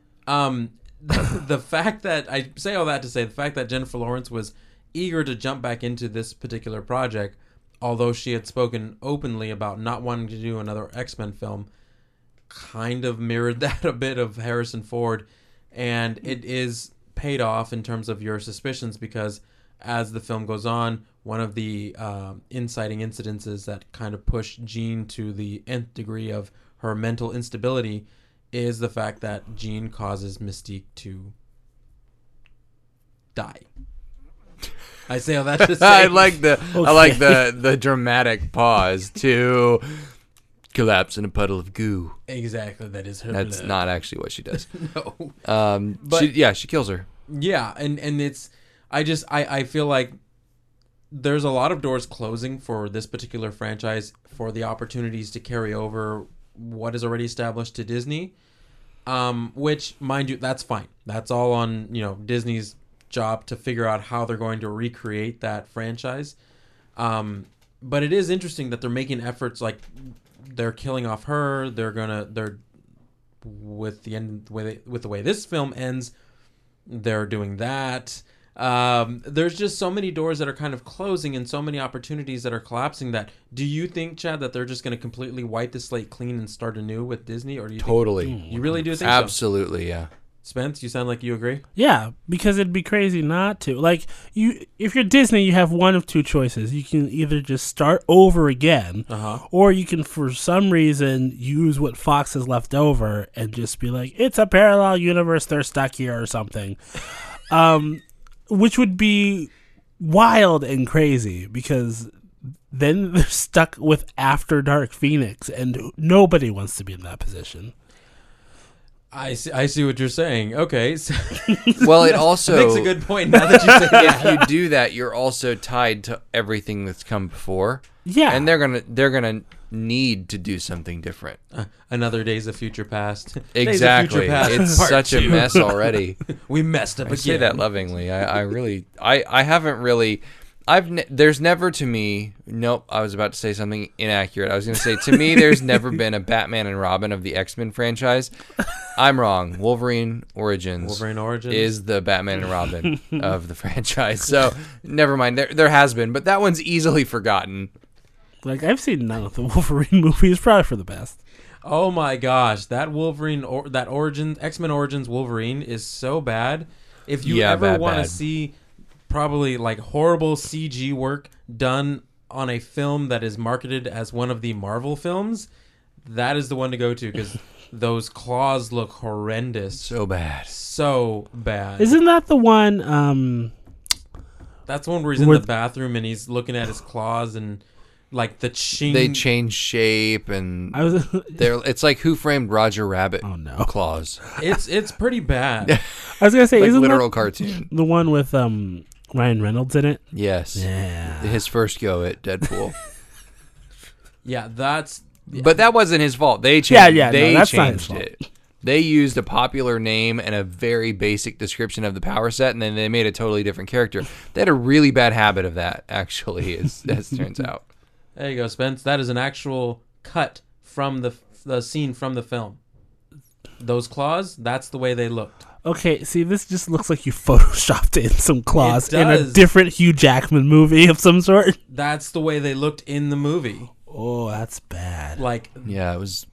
The fact that I say all that to say the fact that Jennifer Lawrence was eager to jump back into this particular project, although she had spoken openly about not wanting to do another X-Men film, kind of mirrored that a bit of Harrison Ford, and it is paid off in terms of your suspicions, because as the film goes on, one of the inciting incidences that kind of push Jean to the nth degree of her mental instability is the fact that Jean causes Mystique to die. I say all that to say I like the dramatic pause to collapse in a puddle of goo. Exactly, that is her. That's not actually what she does. No, but she kills her. Yeah, and it's I feel like there's a lot of doors closing for this particular franchise for the opportunities to carry over what is already established to Disney, which, mind you, that's fine. That's all on Disney's job to figure out how they're going to recreate that franchise. But it is interesting that they're making efforts, like they're killing off her. They're with the way this film ends, they're doing that. There's just so many doors that are kind of closing and so many opportunities that are collapsing. That, do you think, Chad, that they're just going to completely wipe the slate clean and start anew with Disney, or do you you really do think absolutely, yeah. Spence, you sound like you agree. Yeah, because it'd be crazy not to. Like, if you're Disney, you have one of two choices. You can either just start over again, or you can, for some reason, use what Fox has left over and just be like, it's a parallel universe, they're stuck here or something. Which would be wild and crazy because then they're stuck with After Dark Phoenix, and nobody wants to be in that position. I see what you're saying. Okay. So Well, it also makes a good point now that you say that. if you do that, you're also tied to everything that's come before. Yeah. And they're gonna need to do something different. Another Days of Future Past. Exactly. Days of Future Past, It's part such a 2. mess already. We messed up I again. say that lovingly. I really haven't really. There's never to me. Nope. I was about to say something inaccurate. I was going to say to me, there's never been a Batman and Robin of the X-Men franchise. I'm wrong. Wolverine Origins is the Batman and Robin of the franchise. So never mind. There has been, but that one's easily forgotten. Like, I've seen none of the Wolverine movies, probably for the best. Oh my gosh, that Wolverine X-Men Origins Wolverine is so bad. If you ever want to see probably like horrible CG work done on a film that is marketed as one of the Marvel films, that is the one to go to because those claws look horrendous. So bad. So bad. Isn't that the one? That's one where he's in the bathroom and he's looking at his claws and like the They change shape and it's like Who Framed Roger Rabbit claws. It's pretty bad. I was gonna say, like isn't literal that cartoon. the one with Ryan Reynolds in it? Yes. Yeah. His first go at Deadpool. Yeah, that's. But that wasn't his fault. They changed. They that's not his changed fault. it. They used a popular name and a very basic description of the power set, and then they made a totally different character. They had a really bad habit of that, actually, as it turns out. There you go, Spence. That is an actual cut from the scene from the film. Those claws, that's the way they looked. Okay, see, this just looks like you photoshopped in some claws It in a does. different Hugh Jackman movie of some sort. That's the way they looked in the movie. Oh, that's bad. Like, Yeah, it was.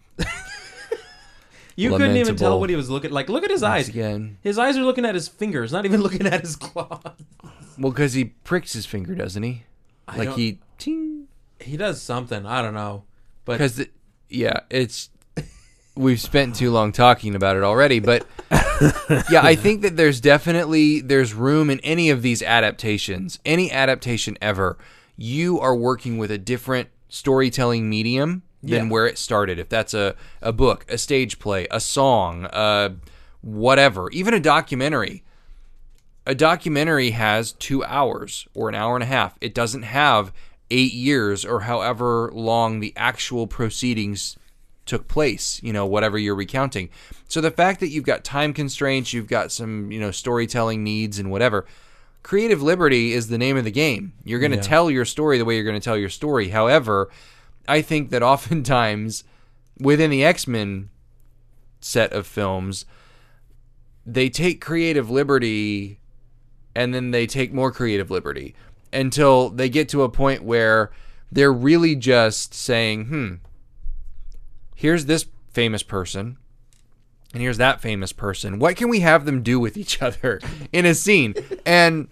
you couldn't even tell Lamentable. what he was looking. Like, look at his eyes. Again. His eyes are looking at his fingers, not even looking at his claws. Well, because he pricks his finger, doesn't he? Like he. He does something. I don't know. But Because, it's. We've spent too long talking about it already, but yeah, I think that there's room in any of these adaptations, any adaptation ever. You are working with a different storytelling medium than where it started. If that's a book, a stage play, a song, whatever, even a documentary. A documentary has 2 hours or an hour and a half. It doesn't have 8 years or however long the actual proceedings took place, whatever you're recounting. So the fact that you've got time constraints, you've got some, storytelling needs and whatever, creative liberty is the name of the game. You're going to tell your story the way you're going to tell your story. However, I think that oftentimes within the X-Men set of films, they take creative liberty and then they take more creative liberty until they get to a point where they're really just saying, here's this famous person, and here's that famous person. What can we have them do with each other in a scene? And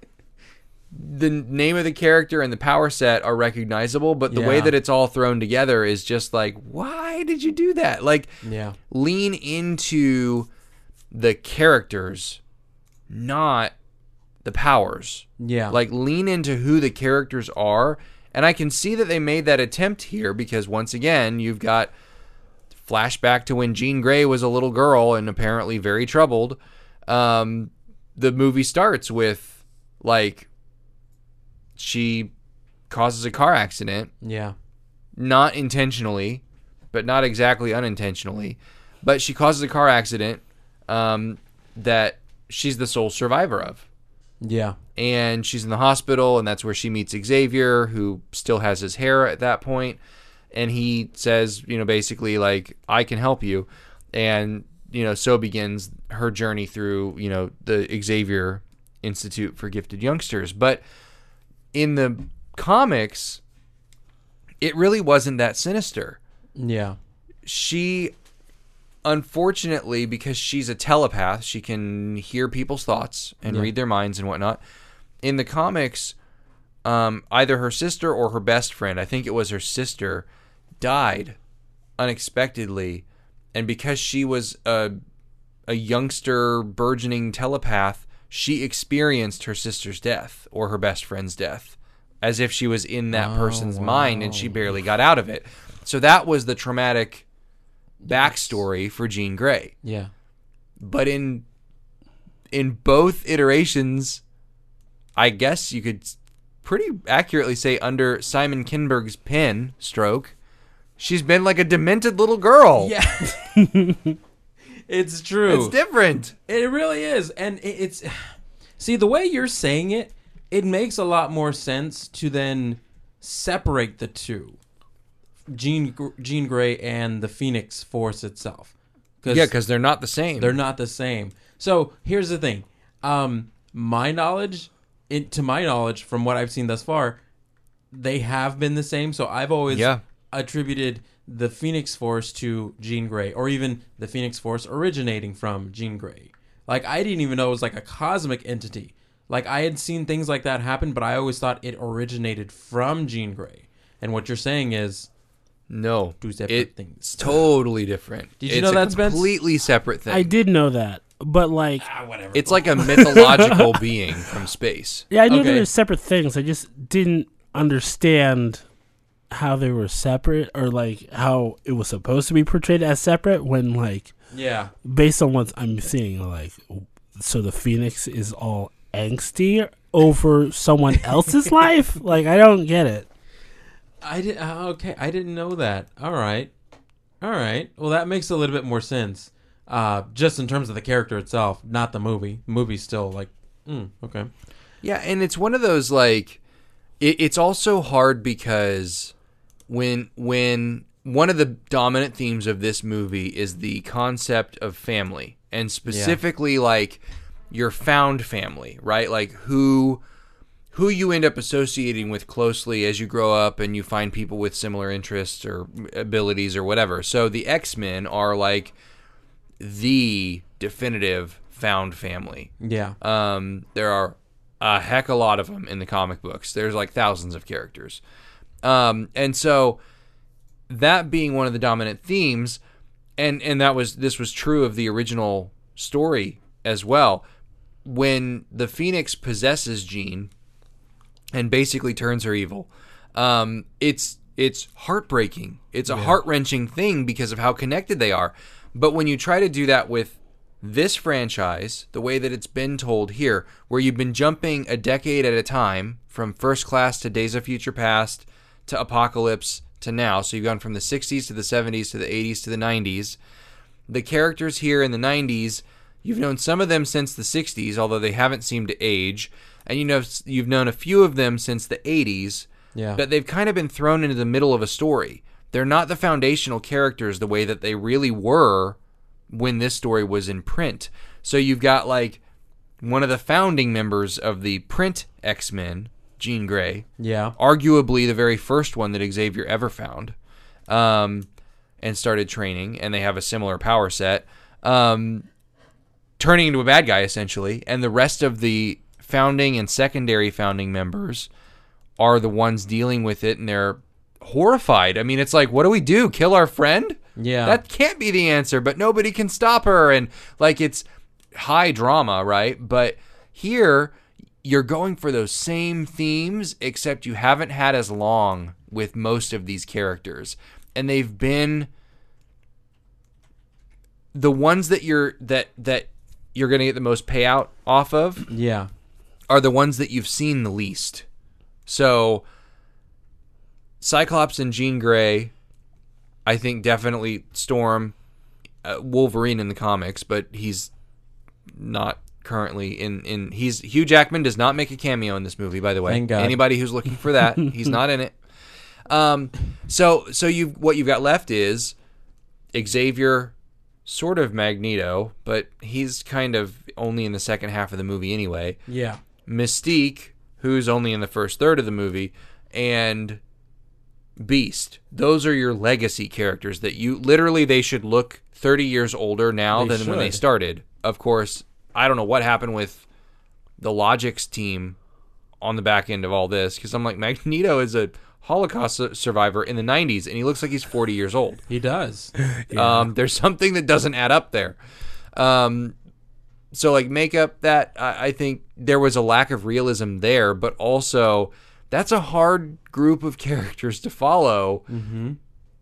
the name of the character and the power set are recognizable, but the way that it's all thrown together is just like, why did you do that? Like, lean into the characters, not the powers. Yeah. Like, lean into who the characters are. And I can see that they made that attempt here because, once again, you've got flashback to when Jean Grey was a little girl and apparently very troubled. The movie starts with, like, she causes a car accident. Yeah. Not intentionally, but not exactly unintentionally. But she causes a car accident that she's the sole survivor of. Yeah. And she's in the hospital, and that's where she meets Xavier, who still has his hair at that point. And he says, basically, like, I can help you. And, so begins her journey through, the Xavier Institute for Gifted Youngsters. But in the comics, it really wasn't that sinister. Yeah. She, unfortunately, because she's a telepath, she can hear people's thoughts and read their minds and whatnot. In the comics, either her sister or her best friend, I think it was her sister, died unexpectedly. And because she was a youngster, burgeoning telepath, she experienced her sister's death or her best friend's death as if she was in that person's mind and she barely got out of it. So that was the traumatic backstory for Jean Grey. Yeah. But in both iterations, I guess you could pretty accurately say under Simon Kinberg's pen stroke, she's been like a demented little girl. Yeah. It's true. It's different. It really is. And it's... See, the way you're saying it, it makes a lot more sense to then separate the two. Jean Grey and the Phoenix Force itself. Yeah, because they're not the same. They're not the same. So, here's the thing. To my knowledge, from what I've seen thus far, they have been the same. So, I've always attributed the Phoenix Force to Jean Grey, or even the Phoenix Force originating from Jean Grey. Like, I didn't even know it was like a cosmic entity. Like, I had seen things like that happen, but I always thought it originated from Jean Grey. And what you're saying is... No. Two separate things. It's totally different. Did you know that, Spence? It's a completely separate thing. I did know that, but like... whatever. It's like a mythological being from space. Yeah, I knew they were separate things. I just didn't understand how they were separate, or like how it was supposed to be portrayed as separate when, like... Yeah. Based on what I'm seeing, like... So the Phoenix is all angsty over someone else's life? Like, I don't get it. Okay, I didn't know that. All right. Well, that makes a little bit more sense. Just in terms of the character itself, not the movie. The movie's still like, okay. Yeah, and it's one of those, like, it's also hard because when one of the dominant themes of this movie is the concept of family, and specifically like your found family, right? Like who you end up associating with closely as you grow up and you find people with similar interests or abilities or whatever. So the X-Men are like the definitive found family. Yeah. There are a heck of a lot of them in the comic books. There's like thousands of characters. And so that being one of the dominant themes, and this was true of the original story as well. When the Phoenix possesses Jean and basically turns her evil, it's heartbreaking. It's a heart-wrenching thing because of how connected they are. But when you try to do that with this franchise, the way that it's been told here, where you've been jumping a decade at a time from First Class to Days of Future Past to Apocalypse to now, so you've gone from the 60s to the 70s to the 80s to the 90s. The characters here in the 90s, you've known some of them since the 60s, although they haven't seemed to age. And you've known a few of them since the 80s, but they've kind of been thrown into the middle of a story. They're not the foundational characters the way that they really were when this story was in print. So you've got like one of the founding members of the print X-Men, Jean Grey. Yeah. Arguably the very first one that Xavier ever found, and started training, and they have a similar power set, turning into a bad guy essentially, and the rest of the founding and secondary founding members are the ones dealing with it, and they're horrified. I mean, it's like, what do we do? Kill our friend? Yeah. That can't be the answer, but nobody can stop her. And like, it's high drama, right? But here, you're going for those same themes, except you haven't had as long with most of these characters. And they've been the ones that you're going to get the most payout off of. Yeah. Are the ones that you've seen the least. So Cyclops and Jean Grey, I think definitely Storm, Wolverine in the comics, but he's not currently in Hugh Jackman does not make a cameo in this movie, by the way. Thank God. Anybody who's looking for that, he's not in it. So what you've got left is Xavier, sort of Magneto, but he's kind of only in the second half of the movie anyway. Yeah. Mystique, who's only in the first third of the movie, and Beast. Those are your legacy characters that they should look 30 years older now than when they started. Of course, I don't know what happened with the Logix team on the back end of all this, because I'm like, Magneto is a Holocaust survivor in the 90s, and he looks like he's 40 years old. He does. Yeah. There's something that doesn't add up there. So like makeup, that I think there was a lack of realism there, but also that's a hard group of characters to follow. Mm-hmm.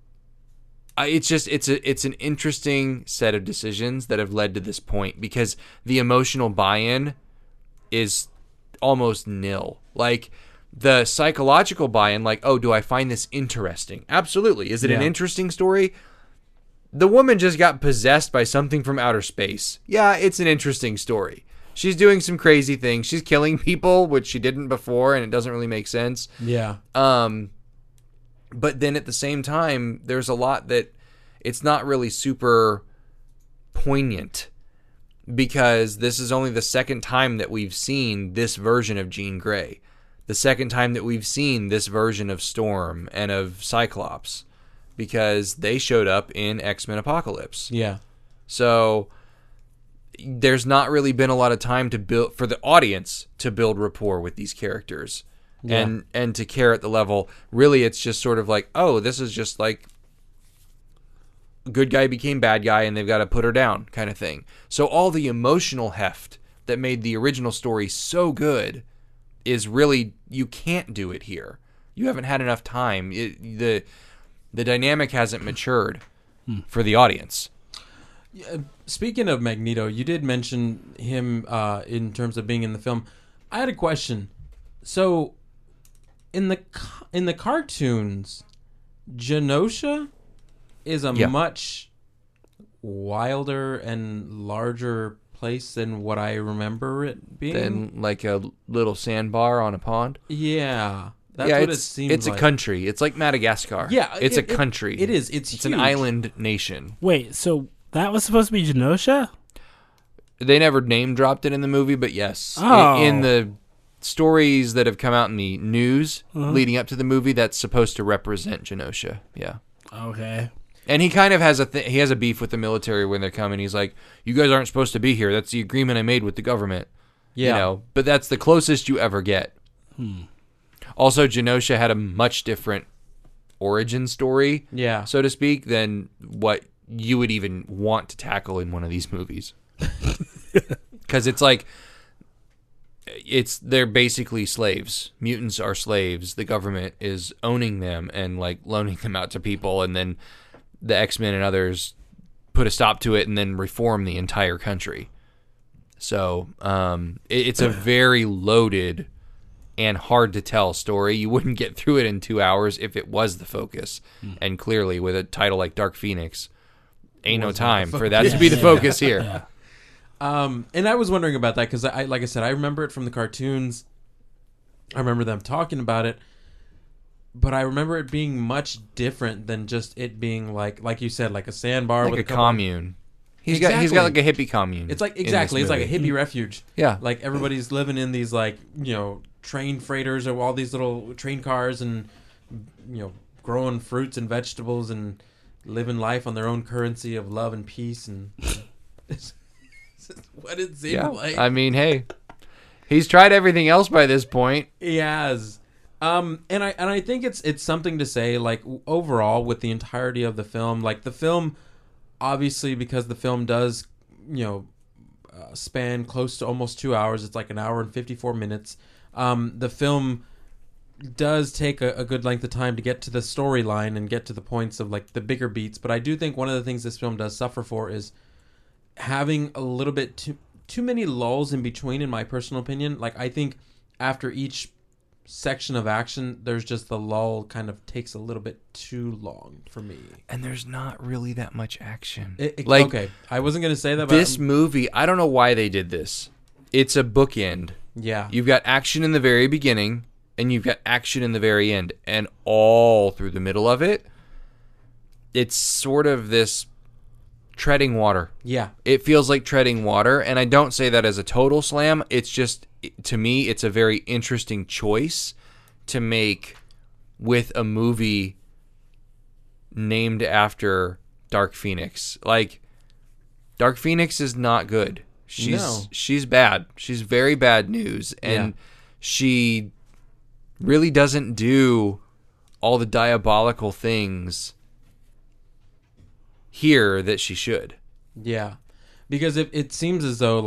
It's an interesting set of decisions that have led to this point, because the emotional buy-in is almost nil. Like the psychological buy-in, like, oh, do I find this interesting? Absolutely. Is it an interesting story? The woman just got possessed by something from outer space. Yeah, it's an interesting story. She's doing some crazy things. She's killing people, which she didn't before, and it doesn't really make sense. Yeah. But then at the same time, there's a lot that it's not really super poignant, because this is only the second time that we've seen this version of Jean Grey. The second time that we've seen this version of Storm and of Cyclops, because they showed up in X-Men Apocalypse. Yeah. So there's not really been a lot of time to build for the audience to build rapport with these characters and to care at the level. Really, it's just sort of like, oh, this is just like good guy became bad guy and they've got to put her down kind of thing. So all the emotional heft that made the original story so good is really, you can't do it here. You haven't had enough time. The dynamic hasn't matured for the audience. Speaking of Magneto, you did mention him in terms of being in the film. I had a question. So, in the cartoons, Genosha is a much wilder and larger place than what I remember it being. Than like a little sandbar on a pond. Yeah. That's what it seems it's like. a country. It's like Madagascar. Yeah, it's a country. It is. It's an huge. island nation. Wait, so that was supposed to be Genosha? They never name dropped it in the movie, but yes, Oh. in the stories that have come out in the news leading up to the movie, that's supposed to represent Genosha. Yeah. Okay. And he kind of has he has a beef with the military when they're coming. He's like, "You guys aren't supposed to be here. That's the agreement I made with the government." Yeah. You know, but that's the closest you ever get. Also, Genosha had a much different origin story, Yeah. so to speak, than what you would even want to tackle in one of these movies. Because it's like, they're basically slaves. Mutants are slaves. The government is owning them and like loaning them out to people, and then the X-Men and others put a stop to it and then reform the entire country. So it's a very loaded and hard to tell story. You wouldn't get through it in 2 hours if it was the focus. And clearly, with a title like Dark Phoenix, ain't no time for that to be the focus here. And I was wondering about that because, like I said, I remember it from the cartoons. I remember them talking about it, but I remember it being much different than just it being like you said, like a sandbar Like with a couple- commune. He's got like a hippie commune. It's like in exactly. this It's like a movie. hippie refuge. Yeah. Like everybody's living in these train freighters or all these little train cars and growing fruits and vegetables and living life on their own currency of love and peace and this is what it seemed like. I mean, hey, he's tried everything else by this point. He has. And I think it's something to say, like, overall with the entirety of the film, like the film, obviously because the film does, span close to almost 2 hours. It's like an hour and 54 minutes. The film does take a good length of time to get to the storyline and get to the points of like the bigger beats. But I do think one of the things this film does suffer for is having a little bit too many lulls in between, in my personal opinion. Like, I think after each section of action, there's just the lull kind of takes a little bit too long for me. And there's not really that much action. Okay, I wasn't going to say that, but this movie, I don't know why they did this. It's a bookend. Yeah. You've got action in the very beginning, and you've got action in the very end. And all through the middle of it, it's sort of this treading water. Yeah. It feels like treading water, and I don't say that as a total slam. It's just, to me, it's a very interesting choice to make with a movie named after Dark Phoenix. Like, Dark Phoenix is not good. She's bad. She's very bad news, and she really doesn't do all the diabolical things here that she should. Yeah. Because it seems as though, like,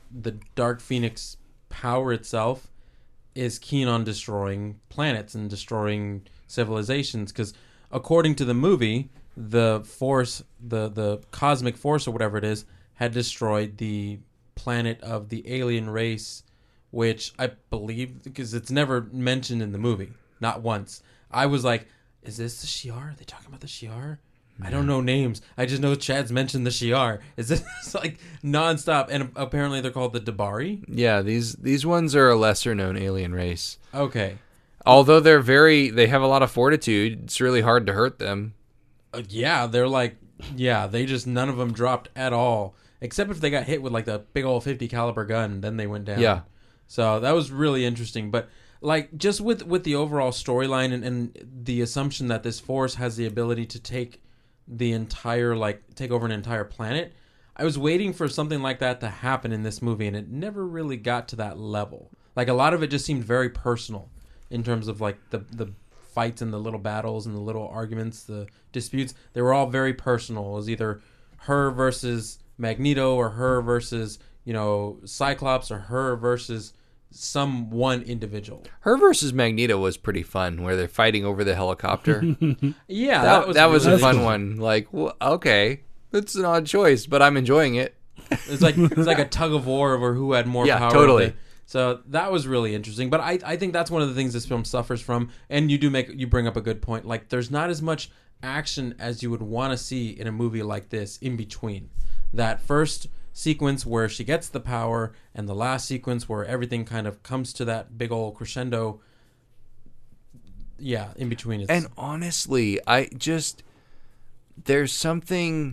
the Dark Phoenix power itself is keen on destroying planets and destroying civilizations, because according to the movie, the force, the cosmic force or whatever it is, had destroyed the planet of the alien race, which I believe, because it's never mentioned in the movie, not once. I was like, is this the Shi'ar? Are they talking about the Shi'ar? I don't know names. I just know Chad's mentioned the Shi'ar. Is this like nonstop? And apparently they're called the Dabari. Yeah, these ones are a lesser known alien race. Okay. Although they have a lot of fortitude. It's really hard to hurt them. Yeah, they're like, they just, none of them dropped at all. Except if they got hit with like the big old 50 caliber gun, then they went down. Yeah. So that was really interesting. But like, just with the overall storyline and the assumption that this force has the ability to take over an entire planet, I was waiting for something like that to happen in this movie, and it never really got to that level. Like, a lot of it just seemed very personal in terms of like the fights and the little battles and the little arguments, the disputes. They were all very personal. It was either her versus Magneto, or her versus, Cyclops, or her versus some one individual. Her versus Magneto was pretty fun, where they're fighting over the helicopter. Yeah, that was really a fun cool. one. Like, well, okay, it's an odd choice, but I'm enjoying it. It's like a tug of war over who had more power. Totally. So that was really interesting. But I think that's one of the things this film suffers from. And you bring up a good point. Like, there's not as much action as you would want to see in a movie like this in between. That first sequence where she gets the power, and the last sequence where everything kind of comes to that big old crescendo. Yeah, in between. And honestly, there's something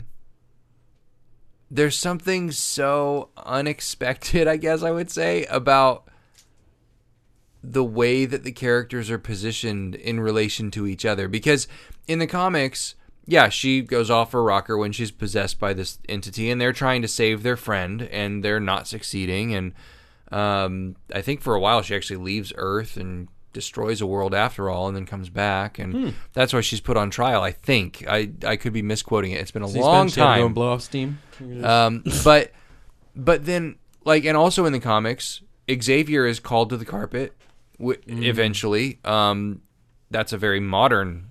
so unexpected, I guess I would say, about the way that the characters are positioned in relation to each other. Because in the comics, yeah, she goes off her rocker when she's possessed by this entity, and they're trying to save their friend, and they're not succeeding. And I think for a while she actually leaves Earth and destroys a world after all, and then comes back, and that's why she's put on trial. I think I could be misquoting it. It's been a long time. Go and blow off steam. But then, like, and also in the comics, Xavier is called to the carpet eventually. That's a very modern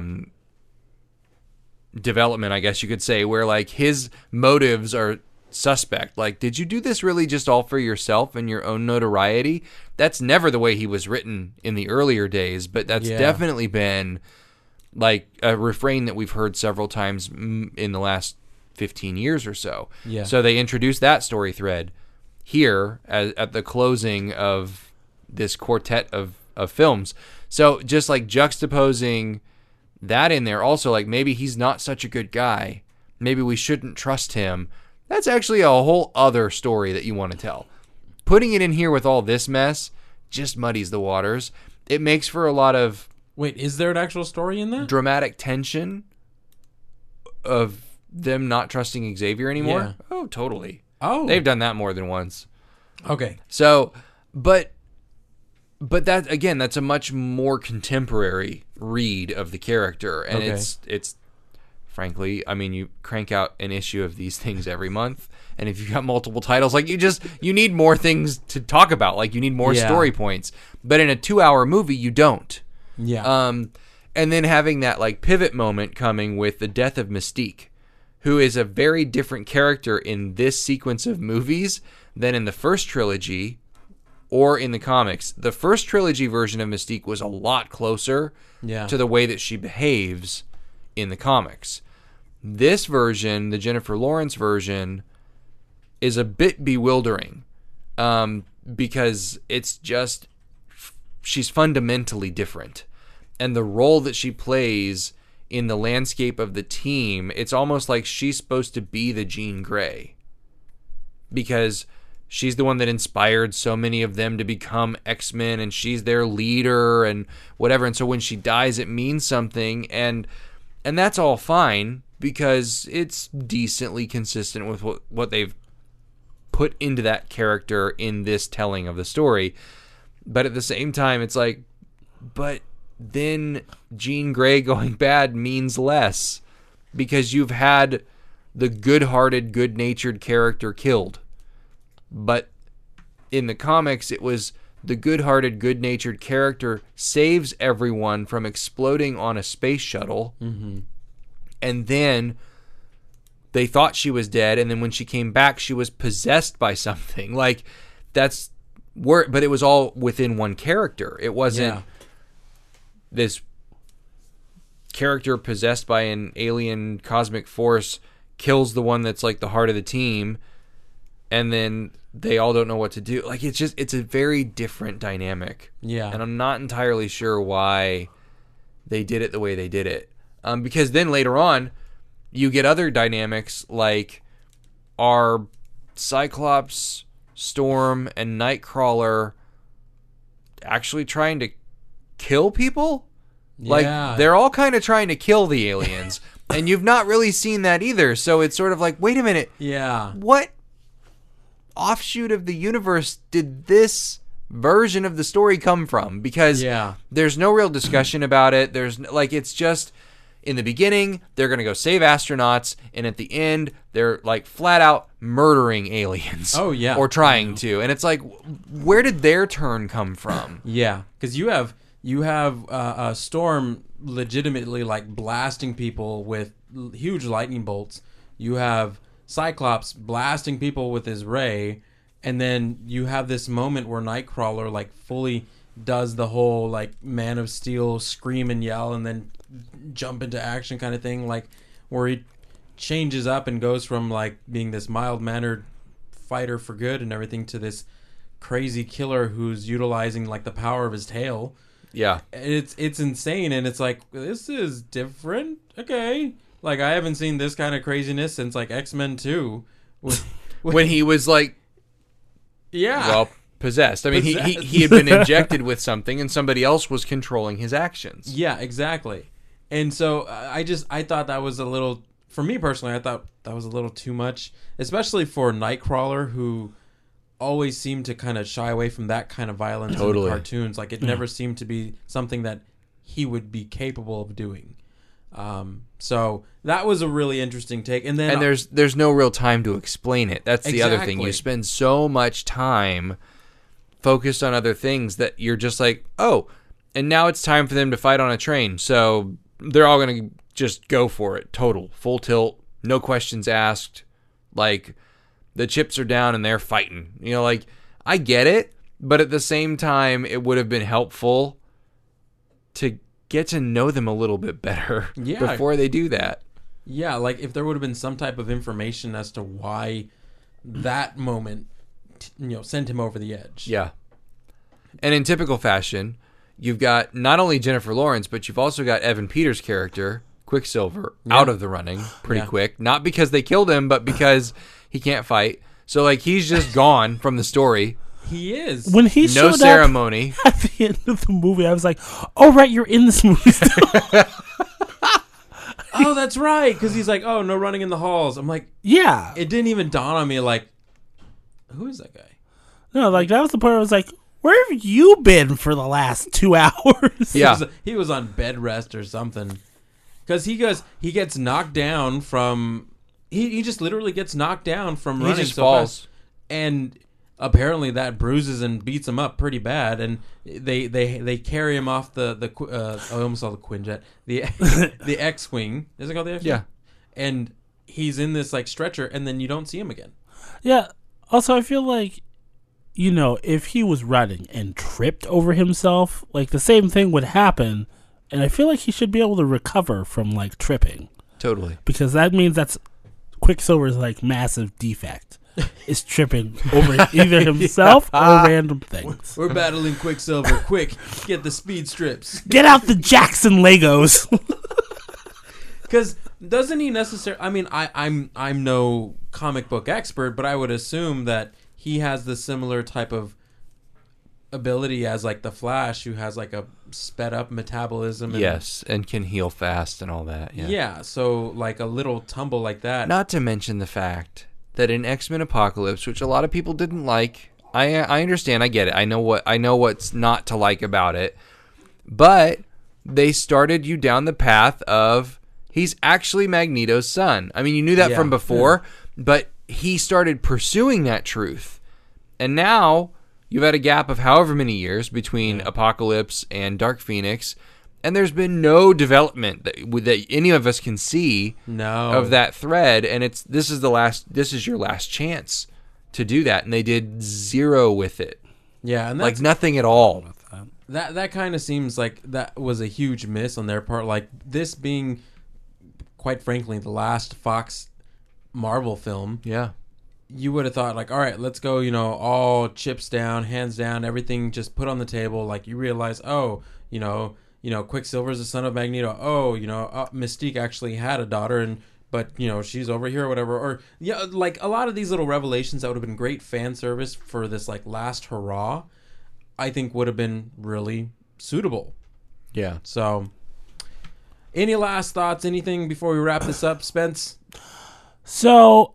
development, I guess you could say, where like his motives are suspect. Like, did you do this really just all for yourself and your own notoriety? That's never the way he was written in the earlier days, but that's definitely been like a refrain that we've heard several times in the last 15 years or so. Yeah. So they introduced that story thread here at the closing of this quartet of films. So just like juxtaposing that in there, also like maybe he's not such a good guy. Maybe we shouldn't trust him. That's actually a whole other story that you want to tell. Putting it in here with all this mess just muddies the waters. It makes for a lot of... Wait, is there an actual story in that? Dramatic tension of them not trusting Xavier anymore. Yeah. Oh, totally. Oh. They've done that more than once. Okay. So, but that, again, that's a much more contemporary read of the character. And it's frankly, I mean, you crank out an issue of these things every month, and if you've got multiple titles, like you need more things to talk about. Like, you need more story points. But in a 2-hour movie, you don't. Yeah. And then having that like pivot moment coming with the death of Mystique, who is a very different character in this sequence of movies than in the first trilogy or in the comics. The first trilogy version of Mystique was a lot closer to the way that she behaves in the comics. This version, the Jennifer Lawrence version, is a bit bewildering because it's just, she's fundamentally different. And the role that she plays in the landscape of the team, it's almost like she's supposed to be the Jean Grey, because she's the one that inspired so many of them to become X-Men, and she's their leader and whatever. And so when she dies, it means something, and that's all fine because it's decently consistent with what they've put into that character in this telling of the story. But at the same time, it's like, but then Jean Grey going bad means less because you've had the good-hearted, good-natured character killed. But in the comics, it was the good-hearted, good-natured character saves everyone from exploding on a space shuttle. Mm-hmm. And then they thought she was dead, and then when she came back, she was possessed by something. Like, that's where, but it was all within one character. It wasn't this character possessed by an alien cosmic force kills the one that's like the heart of the team, and then they all don't know what to do. Like, it's a very different dynamic. Yeah. And I'm not entirely sure why they did it the way they did it. Because then later on, you get other dynamics like are Cyclops, Storm, and Nightcrawler actually trying to kill people? Yeah. Like, they're all kind of trying to kill the aliens. And you've not really seen that either. So it's sort of like, wait a minute. Yeah. What offshoot of the universe did this version of the story come from? Because there's no real discussion about it. There's like, it's just in the beginning they're going to go save astronauts, and at the end they're like flat out murdering aliens. Oh yeah. Or trying to. And it's like, where did their turn come from? Yeah, because you have a Storm legitimately like blasting people with huge lightning bolts. You have Cyclops blasting people with his ray, and then you have this moment where Nightcrawler like fully does the whole like Man of Steel scream and yell and then jump into action kind of thing, like where he changes up and goes from like being this mild-mannered fighter for good and everything to this crazy killer who's utilizing like the power of his tail. Yeah. It's insane, and it's like, this is different. Okay. Like, I haven't seen this kind of craziness since like X-Men 2. When he was like possessed. I mean, Possessed. he had been injected with something, and somebody else was controlling his actions. Yeah, exactly. And so I thought that was a little, for me personally, I thought that was a little too much, especially for Nightcrawler, who always seemed to kind of shy away from that kind of violence in the cartoons. Like, it never seemed to be something that he would be capable of doing. So that was a really interesting take. And then there's no real time to explain it. That's the other thing. Exactly. You spend so much time focused on other things that you're just like, oh, and now it's time for them to fight on a train. So they're all going to just go for it. Total. Full tilt. No questions asked. Like, the chips are down and they're fighting. You know, like, I get it, but at the same time, it would have been helpful to get to know them a little bit better before they do that. Yeah, like if there would have been some type of information as to why that moment, sent him over the edge. Yeah. And in typical fashion, you've got not only Jennifer Lawrence, but you've also got Evan Peters' character, Quicksilver, out of the running pretty quick. Not because they killed him, but because he can't fight. So, like, he's just gone from the story. He is. When he showed no ceremony. up at the end of the movie, I was like, oh, right, you're in this movie still. Oh, that's right. Because he's like, oh, no running in the halls. I'm like, yeah. It didn't even dawn on me, like, who is that guy? No, like, that was the part where I was like, where have you been for the last 2 hours? Yeah. He was on bed rest or something. Because he gets knocked down from... He just literally gets knocked down from running he just so falls. fast. And apparently that bruises and beats him up pretty bad. And they carry him off I almost saw the Quinjet. The X-Wing. Is it called the X-Wing? Yeah. And he's in this like stretcher, and then you don't see him again. Yeah. Also, I feel like, if he was running and tripped over himself, like the same thing would happen. And I feel like he should be able to recover from like tripping. Totally. Because that means that's Quicksilver's like massive defect is tripping over either himself or random things. We're battling Quicksilver. Quick, get the speed strips. Get out the Jackson Legos. Because doesn't he necessarily? I mean, I'm no comic book expert, but I would assume that he has the similar type of ability as like the Flash, who has like a sped up metabolism. And, yes, and can heal fast and all that. Yeah, so like a little tumble like that. Not to mention the fact that in X-Men Apocalypse, which a lot of people didn't like, I understand, I get it. I know what's not to like about it, but they started you down the path of he's actually Magneto's son. I mean, you knew that from before, but he started pursuing that truth. And now you've had a gap of however many years between Apocalypse and Dark Phoenix, and there's been no development that any of us can see of that thread. And this is your last chance to do that, and they did zero with it. Yeah, and like nothing at all. That kind of seems like that was a huge miss on their part. Like this being, quite frankly, the last Fox Marvel film. Yeah. You would have thought, like, all right, let's go, all chips down, hands down, everything just put on the table. Like, you realize, Quicksilver's the son of Magneto. Mystique actually had a daughter, but she's over here or whatever. Or, yeah, like, a lot of these little revelations that would have been great fan service for this, like, last hurrah, I think would have been really suitable. Yeah. So, any last thoughts, anything before we wrap this up, Spence? So...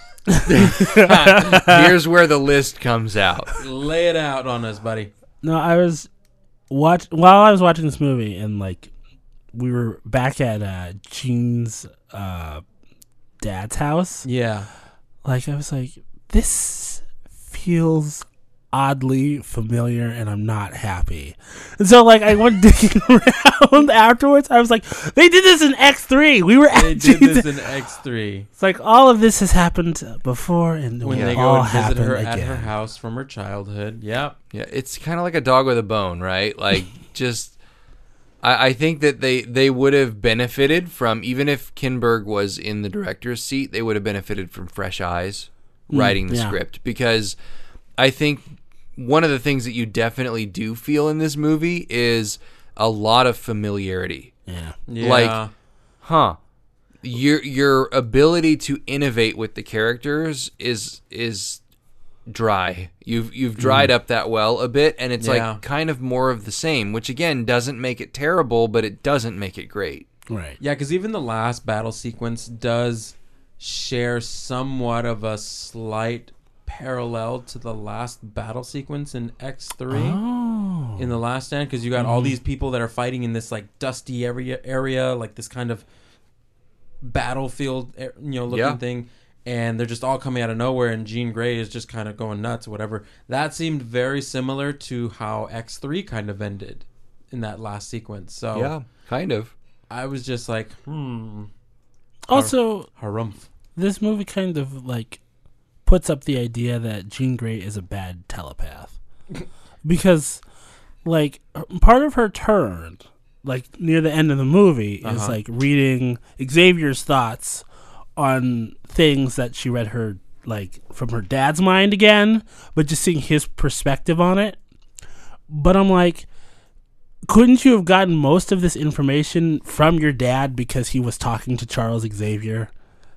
Here's where the list comes out. Lay it out on us, buddy. No, while I was watching this movie, and like we were back at Gene's dad's house. Yeah. Like I was like, this feels oddly familiar, and I'm not happy. And so like I went digging around afterwards. I was like, they did this in X3. They did this in X3. It's like all of this has happened before, and when they go and visit her at her house from her childhood. Yep. Yeah, it's kind of like a dog with a bone, right? Like just I think that they would have benefited from, even if Kinberg was in the director's seat, they would have benefited from fresh eyes writing the script, because I think one of the things that you definitely do feel in this movie is a lot of familiarity. Yeah. Like, your ability to innovate with the characters is dry. You've dried up that well a bit, and it's like kind of more of the same, which again doesn't make it terrible, but it doesn't make it great. Right. Yeah, because even the last battle sequence does share somewhat of a slight parallel to the last battle sequence in X3 in The Last Stand, because you got all these people that are fighting in this like dusty area, like this kind of battlefield looking thing, and they're just all coming out of nowhere, and Jean Grey is just kind of going nuts or whatever. That seemed very similar to how X3 kind of ended in that last sequence. So yeah, kind of. I was just like, Also, harumph. This movie kind of like puts up the idea that Jean Grey is a bad telepath. Because, like, part of her turn, like, near the end of the movie, is, like, reading Xavier's thoughts on things that she read her, like, from her dad's mind again, but just seeing his perspective on it. But I'm like, couldn't you have gotten most of this information from your dad because he was talking to Charles Xavier?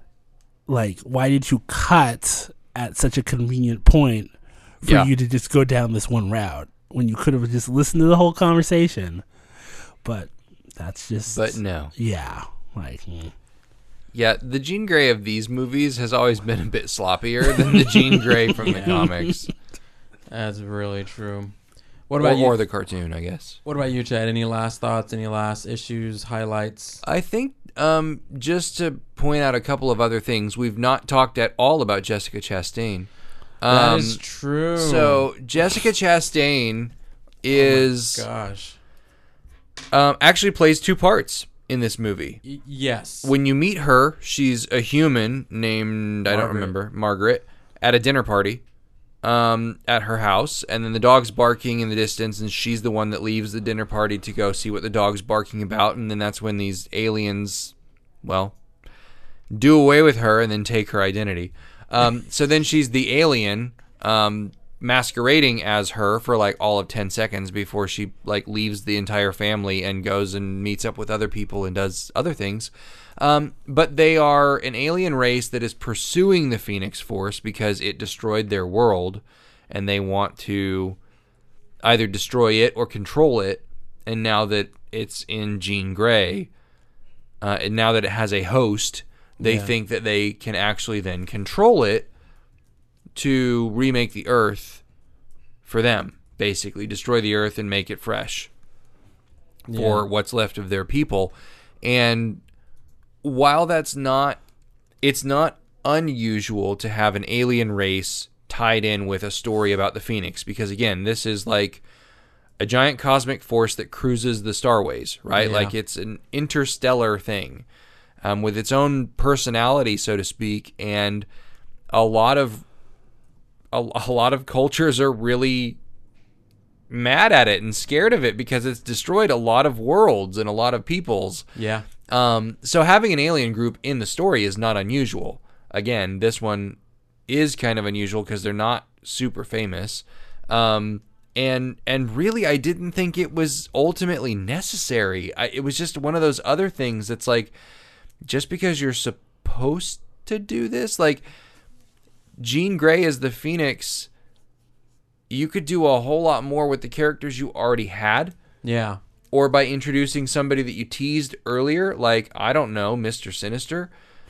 Like, why did you cut at such a convenient point for you to just go down this one route when you could have just listened to the whole conversation? But that's just... But no. Yeah. Like... Yeah, the Jean Grey of these movies has always been a bit sloppier than the Jean Grey from the comics. That's really true. What about you? Or the cartoon, I guess. What about you, Chad? Any last thoughts? Any last issues, highlights? I think just to point out a couple of other things, we've not talked at all about Jessica Chastain. That is true. So Jessica Chastain is... Oh my gosh. Actually plays two parts in this movie. Yes. When you meet her, she's a human named, I don't remember, Margaret, at a dinner party at her house, and then the dog's barking in the distance, and she's the one that leaves the dinner party to go see what the dog's barking about, and then that's when these aliens, well, do away with her and then take her identity. So then she's the alien, masquerading as her for like all of 10 seconds before she like leaves the entire family and goes and meets up with other people and does other things. But they are an alien race that is pursuing the Phoenix Force because it destroyed their world, and they want to either destroy it or control it. And now that it's in Jean Grey, and now that it has a host, they think that they can actually then control it to remake the Earth for them, basically. Destroy the Earth and make it fresh for what's left of their people. And while it's not unusual to have an alien race tied in with a story about the Phoenix, because again, this is like a giant cosmic force that cruises the starways, right? Yeah. Like it's an interstellar thing with its own personality, so to speak, and a lot of cultures are really mad at it and scared of it because it's destroyed a lot of worlds and a lot of peoples. Yeah. So having an alien group in the story is not unusual. Again, this one is kind of unusual because they're not super famous. And really, I didn't think it was ultimately necessary. It was just one of those other things that's like, just because you're supposed to do this, like Jean Grey as the Phoenix, you could do a whole lot more with the characters you already had. Yeah. Or by introducing somebody that you teased earlier, like, I don't know, Mr. Sinister.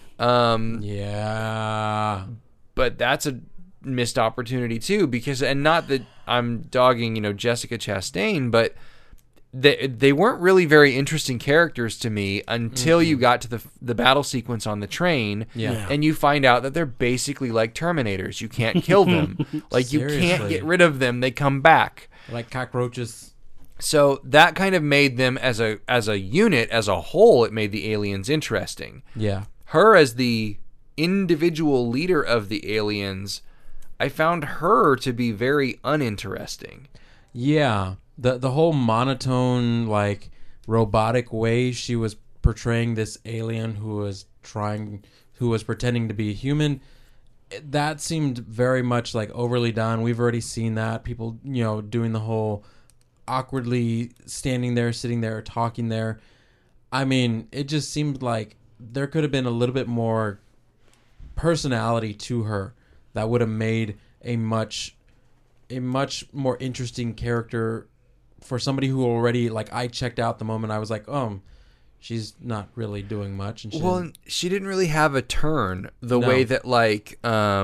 Yeah. But that's a missed opportunity too, because, and not that I'm dogging, Jessica Chastain, but they weren't really very interesting characters to me until you got to the battle sequence on the train. Yeah. And you find out that they're basically like Terminators. You can't kill them. Like, you can't Seriously. get rid of them. They come back. Like cockroaches. So that kind of made them as a unit, as a whole, it made the aliens interesting. Yeah. Her as the individual leader of the aliens, I found her to be very uninteresting. Yeah. The whole monotone, like, robotic way she was portraying this alien who was pretending to be human, that seemed very much like overly done. We've already seen that. People, doing the whole awkwardly standing there, sitting there, talking there. I mean, it just seemed like there could have been a little bit more personality to her that would have made a much more interesting character for somebody who already, like, I checked out the moment I was like, she's not really doing much. And she didn't really have a turn the No. way that, like,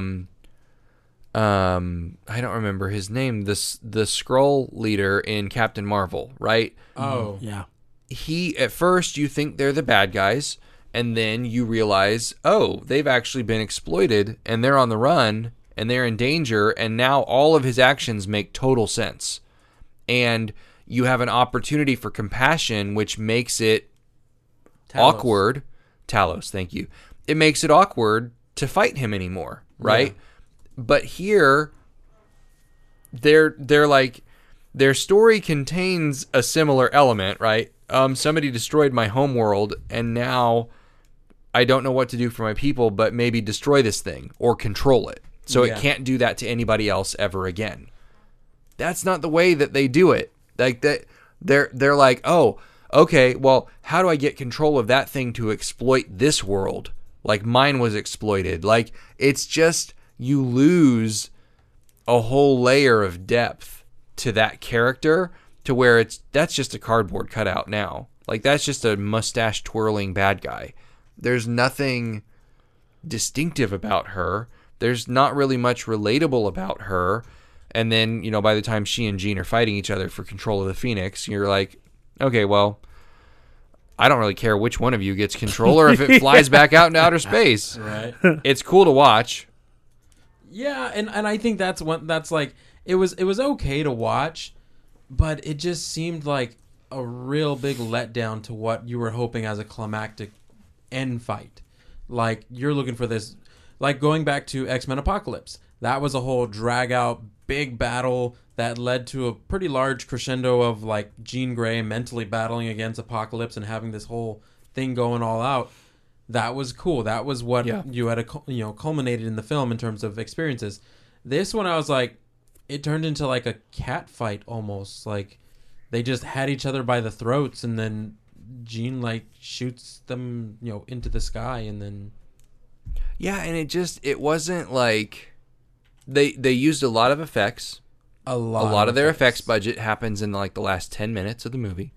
I don't remember his name, the Skrull leader in Captain Marvel, right? Oh. Yeah. At first you think they're the bad guys, and then you realize, they've actually been exploited, and they're on the run, and they're in danger, and now all of his actions make total sense. And you have an opportunity for compassion, which makes it awkward. Talos, thank you. It makes it awkward to fight him anymore, right? Yeah. But here, they're like, their story contains a similar element, right? Somebody destroyed my homeworld, and now I don't know what to do for my people, but maybe destroy this thing or control it, so it can't do that to anybody else ever again. That's not the way that they do it. Like that, they're like, okay, well, how do I get control of that thing to exploit this world? Like mine was exploited. Like, it's just, you lose a whole layer of depth to that character, to where that's just a cardboard cutout now. Like, that's just a mustache twirling bad guy. There's nothing distinctive about her. There's not really much relatable about her. And then, by the time she and Jean are fighting each other for control of the Phoenix, you're like, okay, well, I don't really care which one of you gets control or if it flies back out into outer space. Right. It's cool to watch. Yeah, and I think that's like, it was okay to watch, but it just seemed like a real big letdown to what you were hoping as a climactic end fight. Like, you're looking for this, like going back to X-Men Apocalypse. That was a whole drag out big battle that led to a pretty large crescendo of, like, Jean Grey mentally battling against Apocalypse and having this whole thing going all out. That was cool. That was what you had, culminated in the film in terms of experiences. This one, I was like, it turned into like a cat fight almost. Like, they just had each other by the throats, and then Jean, like, shoots them, into the sky, and then... Yeah, and it wasn't like... They used a lot of effects. A A lot of their effects budget happens in, like, the last 10 minutes of the movie.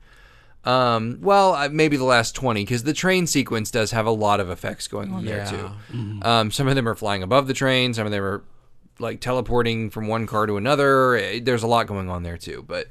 Maybe the last 20, because the train sequence does have a lot of effects going on there too. Mm-hmm. Some of them are flying above the train, some of them are like teleporting from one car to another. There's a lot going on there too. But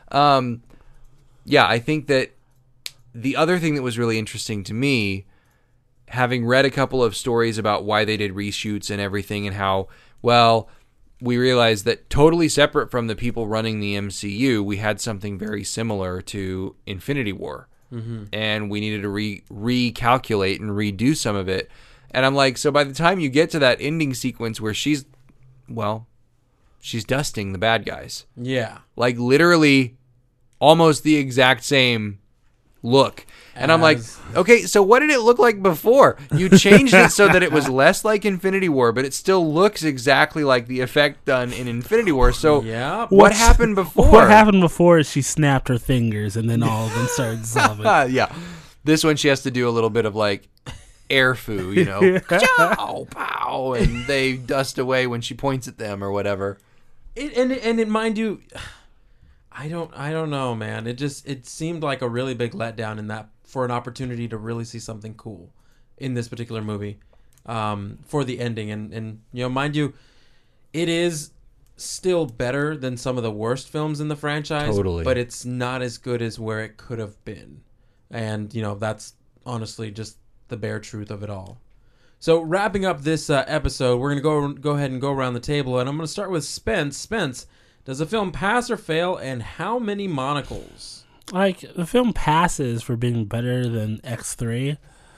I think that the other thing that was really interesting to me, having read a couple of stories about why they did reshoots and everything, and how, well, we realized that totally separate from the people running the MCU, we had something very similar to Infinity War. And we needed to recalculate and redo some of it. And I'm like, so by the time you get to that ending sequence where she's dusting the bad guys. Yeah. Like literally almost the exact same look. And I'm like, okay, so what did it look like before? You changed it so that it was less like Infinity War, but it still looks exactly like the effect done in Infinity War. So what happened before? What happened before is she snapped her fingers and then all of them started dissolving. Yeah. This one she has to do a little bit of like air foo, you know. Chow, pow, and they dust away when she points at them or whatever. And mind you, I don't know, man. It seemed like a really big letdown in that for an opportunity to really see something cool in this particular movie, for the ending. And you know, mind you, it is still better than some of the worst films in the franchise. Totally. But it's not as good as where it could have been. And, you know, that's honestly just the bare truth of it all. So wrapping up this episode, we're going to go ahead and go around the table. And I'm going to start with Spence. Spence, does the film pass or fail, and how many monocles? Like, the film passes for being better than X3.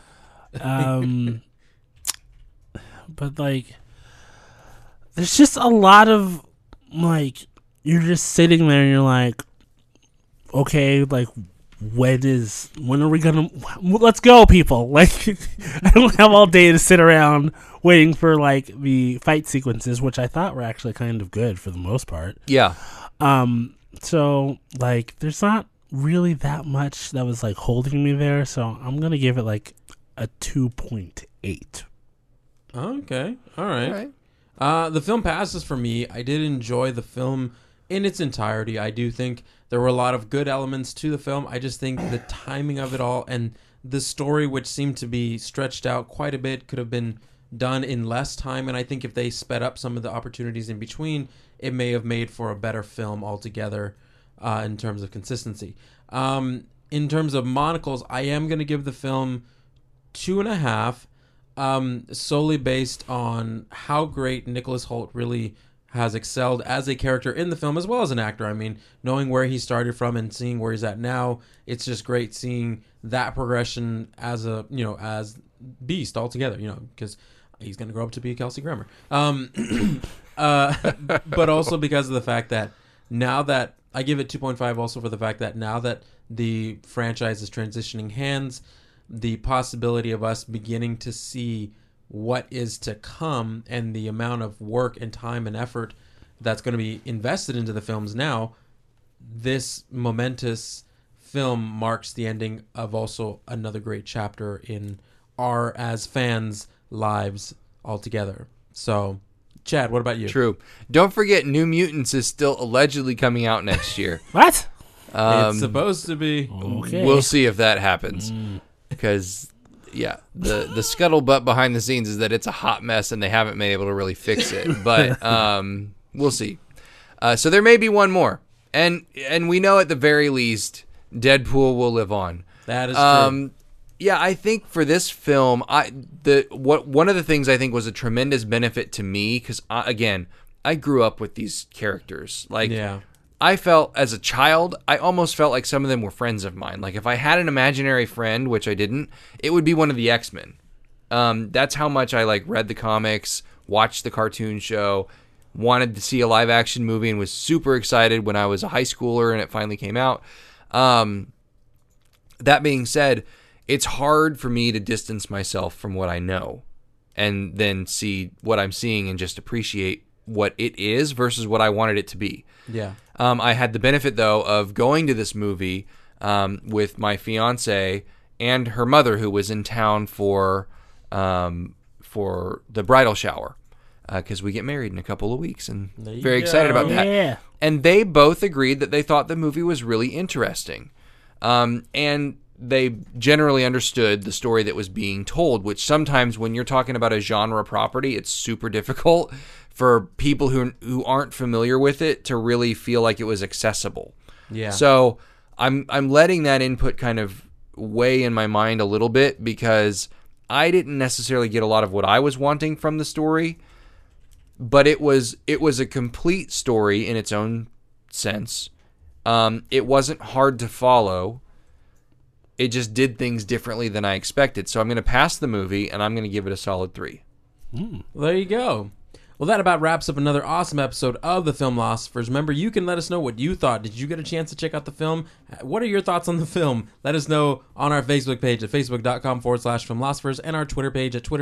But, like, there's just a lot of, like, you're just sitting there and you're like, okay, like, when are we gonna, let's go, people. Like, I don't have all day to sit around waiting for, like, the fight sequences, which I thought were actually kind of good for the most part. Yeah. So, like, there's not really that much that was, like, holding me there, so I'm gonna give it, like, a 2.8. Okay. All right. The film passes for me. I did enjoy the film in its entirety. I do think there were a lot of good elements to the film. I just think the timing of it all and the story, which seemed to be stretched out quite a bit, could have been done in less time. And I think if they sped up some of the opportunities in between, it may have made for a better film altogether, in terms of consistency. In terms of monocles, I am going to give the film 2.5, solely based on how great Nicholas Hoult really has excelled as a character in the film as well as an actor. I mean, knowing where he started from and seeing where he's at now, it's just great seeing that progression as a, you know, as Beast altogether, you know, because he's going to grow up to be Kelsey Grammer. But also because of the fact that now that I give it 2.5 also for the fact that now that the franchise is transitioning hands, the possibility of us beginning to see what is to come and the amount of work and time and effort that's going to be invested into the films now, this momentous film marks the ending of also another great chapter in our, as fans, lives altogether. So, Chad, what about you? True. Don't forget, New Mutants is still allegedly coming out next year. What? It's supposed to be. Okay. We'll see if that happens. Because, yeah, the scuttlebutt behind the scenes is that it's a hot mess and they haven't been able to really fix it. But we'll see. So there may be one more. And we know at the very least, Deadpool will live on. That is true. Yeah, I think for this film, one of the things I think was a tremendous benefit to me, because, again, I grew up with these characters. Like, Yeah. I felt, as a child, I almost felt like some of them were friends of mine. Like, if I had an imaginary friend, which I didn't, it would be one of the X-Men. That's how much I, like, read the comics, watched the cartoon show, wanted to see a live-action movie, and was super excited when I was a high schooler and it finally came out. That being said, it's hard for me to distance myself from what I know and then see what I'm seeing and just appreciate what it is versus what I wanted it to be. Yeah. I had the benefit, though, of going to this movie with my fiance and her mother, who was in town for the bridal shower, because we get married in a couple of weeks, and very excited about that. Yeah. And they both agreed that they thought the movie was really interesting. And they generally understood the story that was being told, which sometimes when you're talking about a genre property, it's super difficult for people who aren't familiar with it to really feel like it was accessible. Yeah. So I'm letting that input kind of weigh in my mind a little bit, because I didn't necessarily get a lot of what I was wanting from the story. but it was a complete story in its own sense. It wasn't hard to follow. It just did things differently than I expected. So I'm going to pass the movie, and I'm going to give it a solid 3. Well, there you go. Well, that about wraps up another awesome episode of The Filmlosophers. Remember, you can let us know what you thought. Did you get a chance to check out the film? What are your thoughts on the film? Let us know on our Facebook page at facebook.com/filmlosophers and our Twitter page at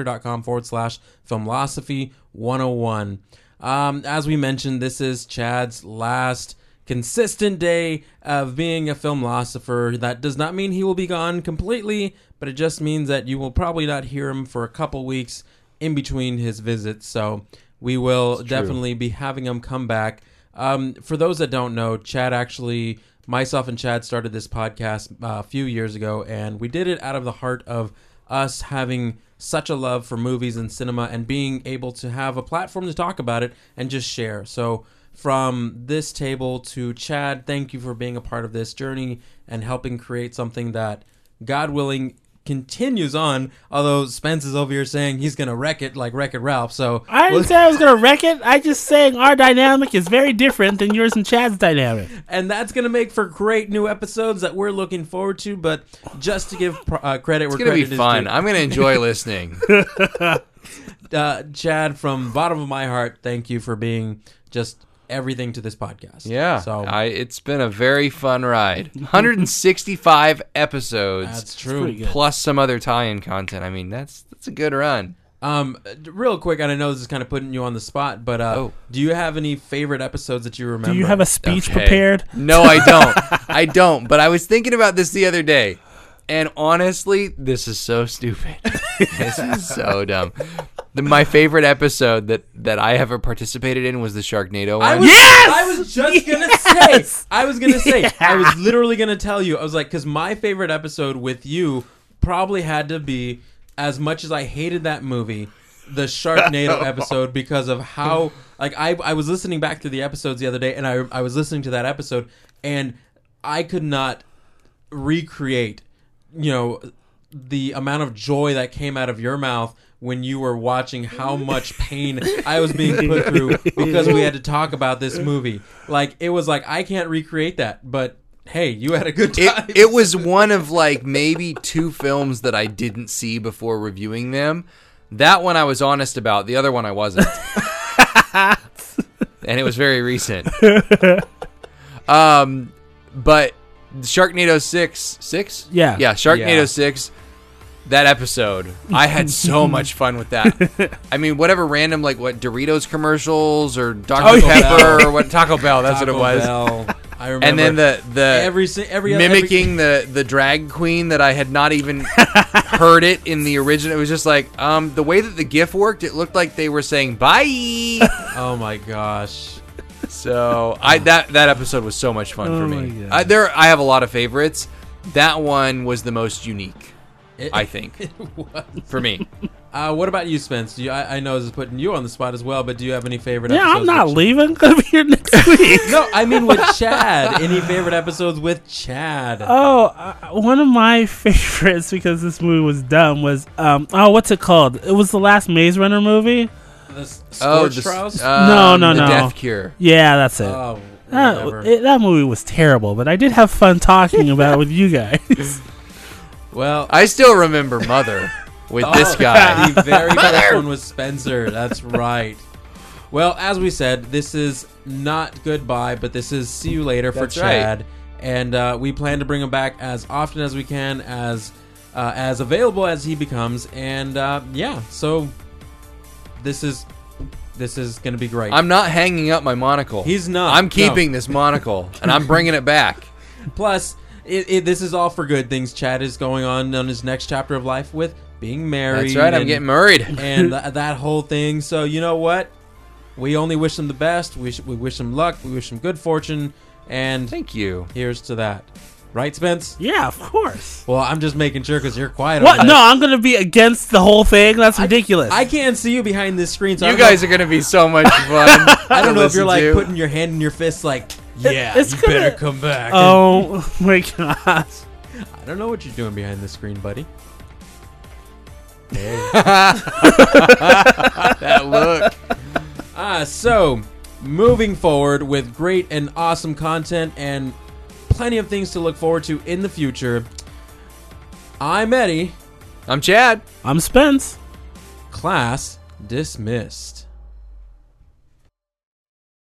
twitter.com/filmlosophy101. As we mentioned, this is Chad's last consistent day of being a filmlosopher. That does not mean he will be gone completely, but it just means that you will probably not hear him for a couple weeks in between his visits. So we will definitely be having him come back. For those that don't know, myself and Chad started this podcast a few years ago, and we did it out of the heart of us having such a love for movies and cinema and being able to have a platform to talk about it and just share. So from this table to Chad, thank you for being a part of this journey and helping create something that, God willing, continues on, although Spence is over here saying he's going to wreck it like Wreck-It Ralph. So I didn't say I was going to wreck it. I just saying our dynamic is very different than yours and Chad's dynamic. And that's going to make for great new episodes that we're looking forward to. But just to give credit where credit is due. It's going to be fun. I'm going to enjoy listening. Chad, from the bottom of my heart, thank you for being just everything to this podcast. Yeah. So it's been a very fun ride. 165 episodes. That's true. Plus some other tie-in content. I mean, that's a good run. Real quick, and I know this is kind of putting you on the spot, but do you have any favorite episodes that you remember? Do you have a speech prepared? No, I don't. I don't. But I was thinking about this the other day, and honestly, this is so stupid. This is so dumb. My favorite episode that I ever participated in was the Sharknado one. I was just going to say. I was literally going to tell you. I was like, because my favorite episode with you probably had to be, as much as I hated that movie, the Sharknado episode, because of how, like, I was listening back to the episodes the other day, and I was listening to that episode, and I could not recreate, the amount of joy that came out of your mouth when you were watching how much pain I was being put through because we had to talk about this movie. Like, it was like, I can't recreate that, but hey, you had a good time. It was one of, like, maybe 2 films that I didn't see before reviewing them. That one I was honest about. The other one I wasn't. And it was very recent. But Sharknado 6? Yeah. Yeah, Sharknado 6. That episode, I had so much fun with that. I mean, whatever random, like, what, Doritos commercials or Dr. Pepper or what, Taco Bell, that's what it was. I remember. And then the every mimicking the drag queen that I had not even heard it in the original. It was just like, the way that the GIF worked, it looked like they were saying, bye! Oh my gosh. So, that episode was so much fun for me. I have a lot of favorites. That one was the most unique. I think, for me. What about you, Spence? I know this is putting you on the spot as well, but do you have any favorite Yeah, episodes? I'm not leaving. I'm going to be here next week. No, I mean with Chad. Any favorite episodes with Chad? One of my favorites, because this movie was dumb, was, what's it called? It was the last Maze Runner movie. The Scorch Trials? No. The Death Cure. Yeah, that's it. Oh, that movie was terrible, but I did have fun talking about it with you guys. Well, I still remember Mother with this guy. The very first one was Spencer. That's right. Well, as we said, this is not goodbye, but this is see you later for Chad. Right. And we plan to bring him back as often as we can, as available as he becomes. And so this is going to be great. I'm not hanging up my monocle. He's not. I'm keeping this monocle, and I'm bringing it back. Plus, this is all for good things. Chad is going on his next chapter of life with being married. That's right. I'm getting married. And that whole thing. So, you know what? We only wish him the best. We wish him luck. We wish him good fortune. And thank you. Here's to that. Right, Spence? Yeah, of course. Well, I'm just making sure because you're quiet. What? No, I'm going to be against the whole thing. That's ridiculous. I can't see you behind this screen. So you guys are going to be so much fun. I don't know if you're like putting your hand in your fist like, yeah, you better come back. Oh, my gosh. I don't know what you're doing behind the screen, buddy. Hey. That look. So, moving forward with great and awesome content and plenty of things to look forward to in the future, I'm Eddie. I'm Chad. I'm Spence. Class dismissed.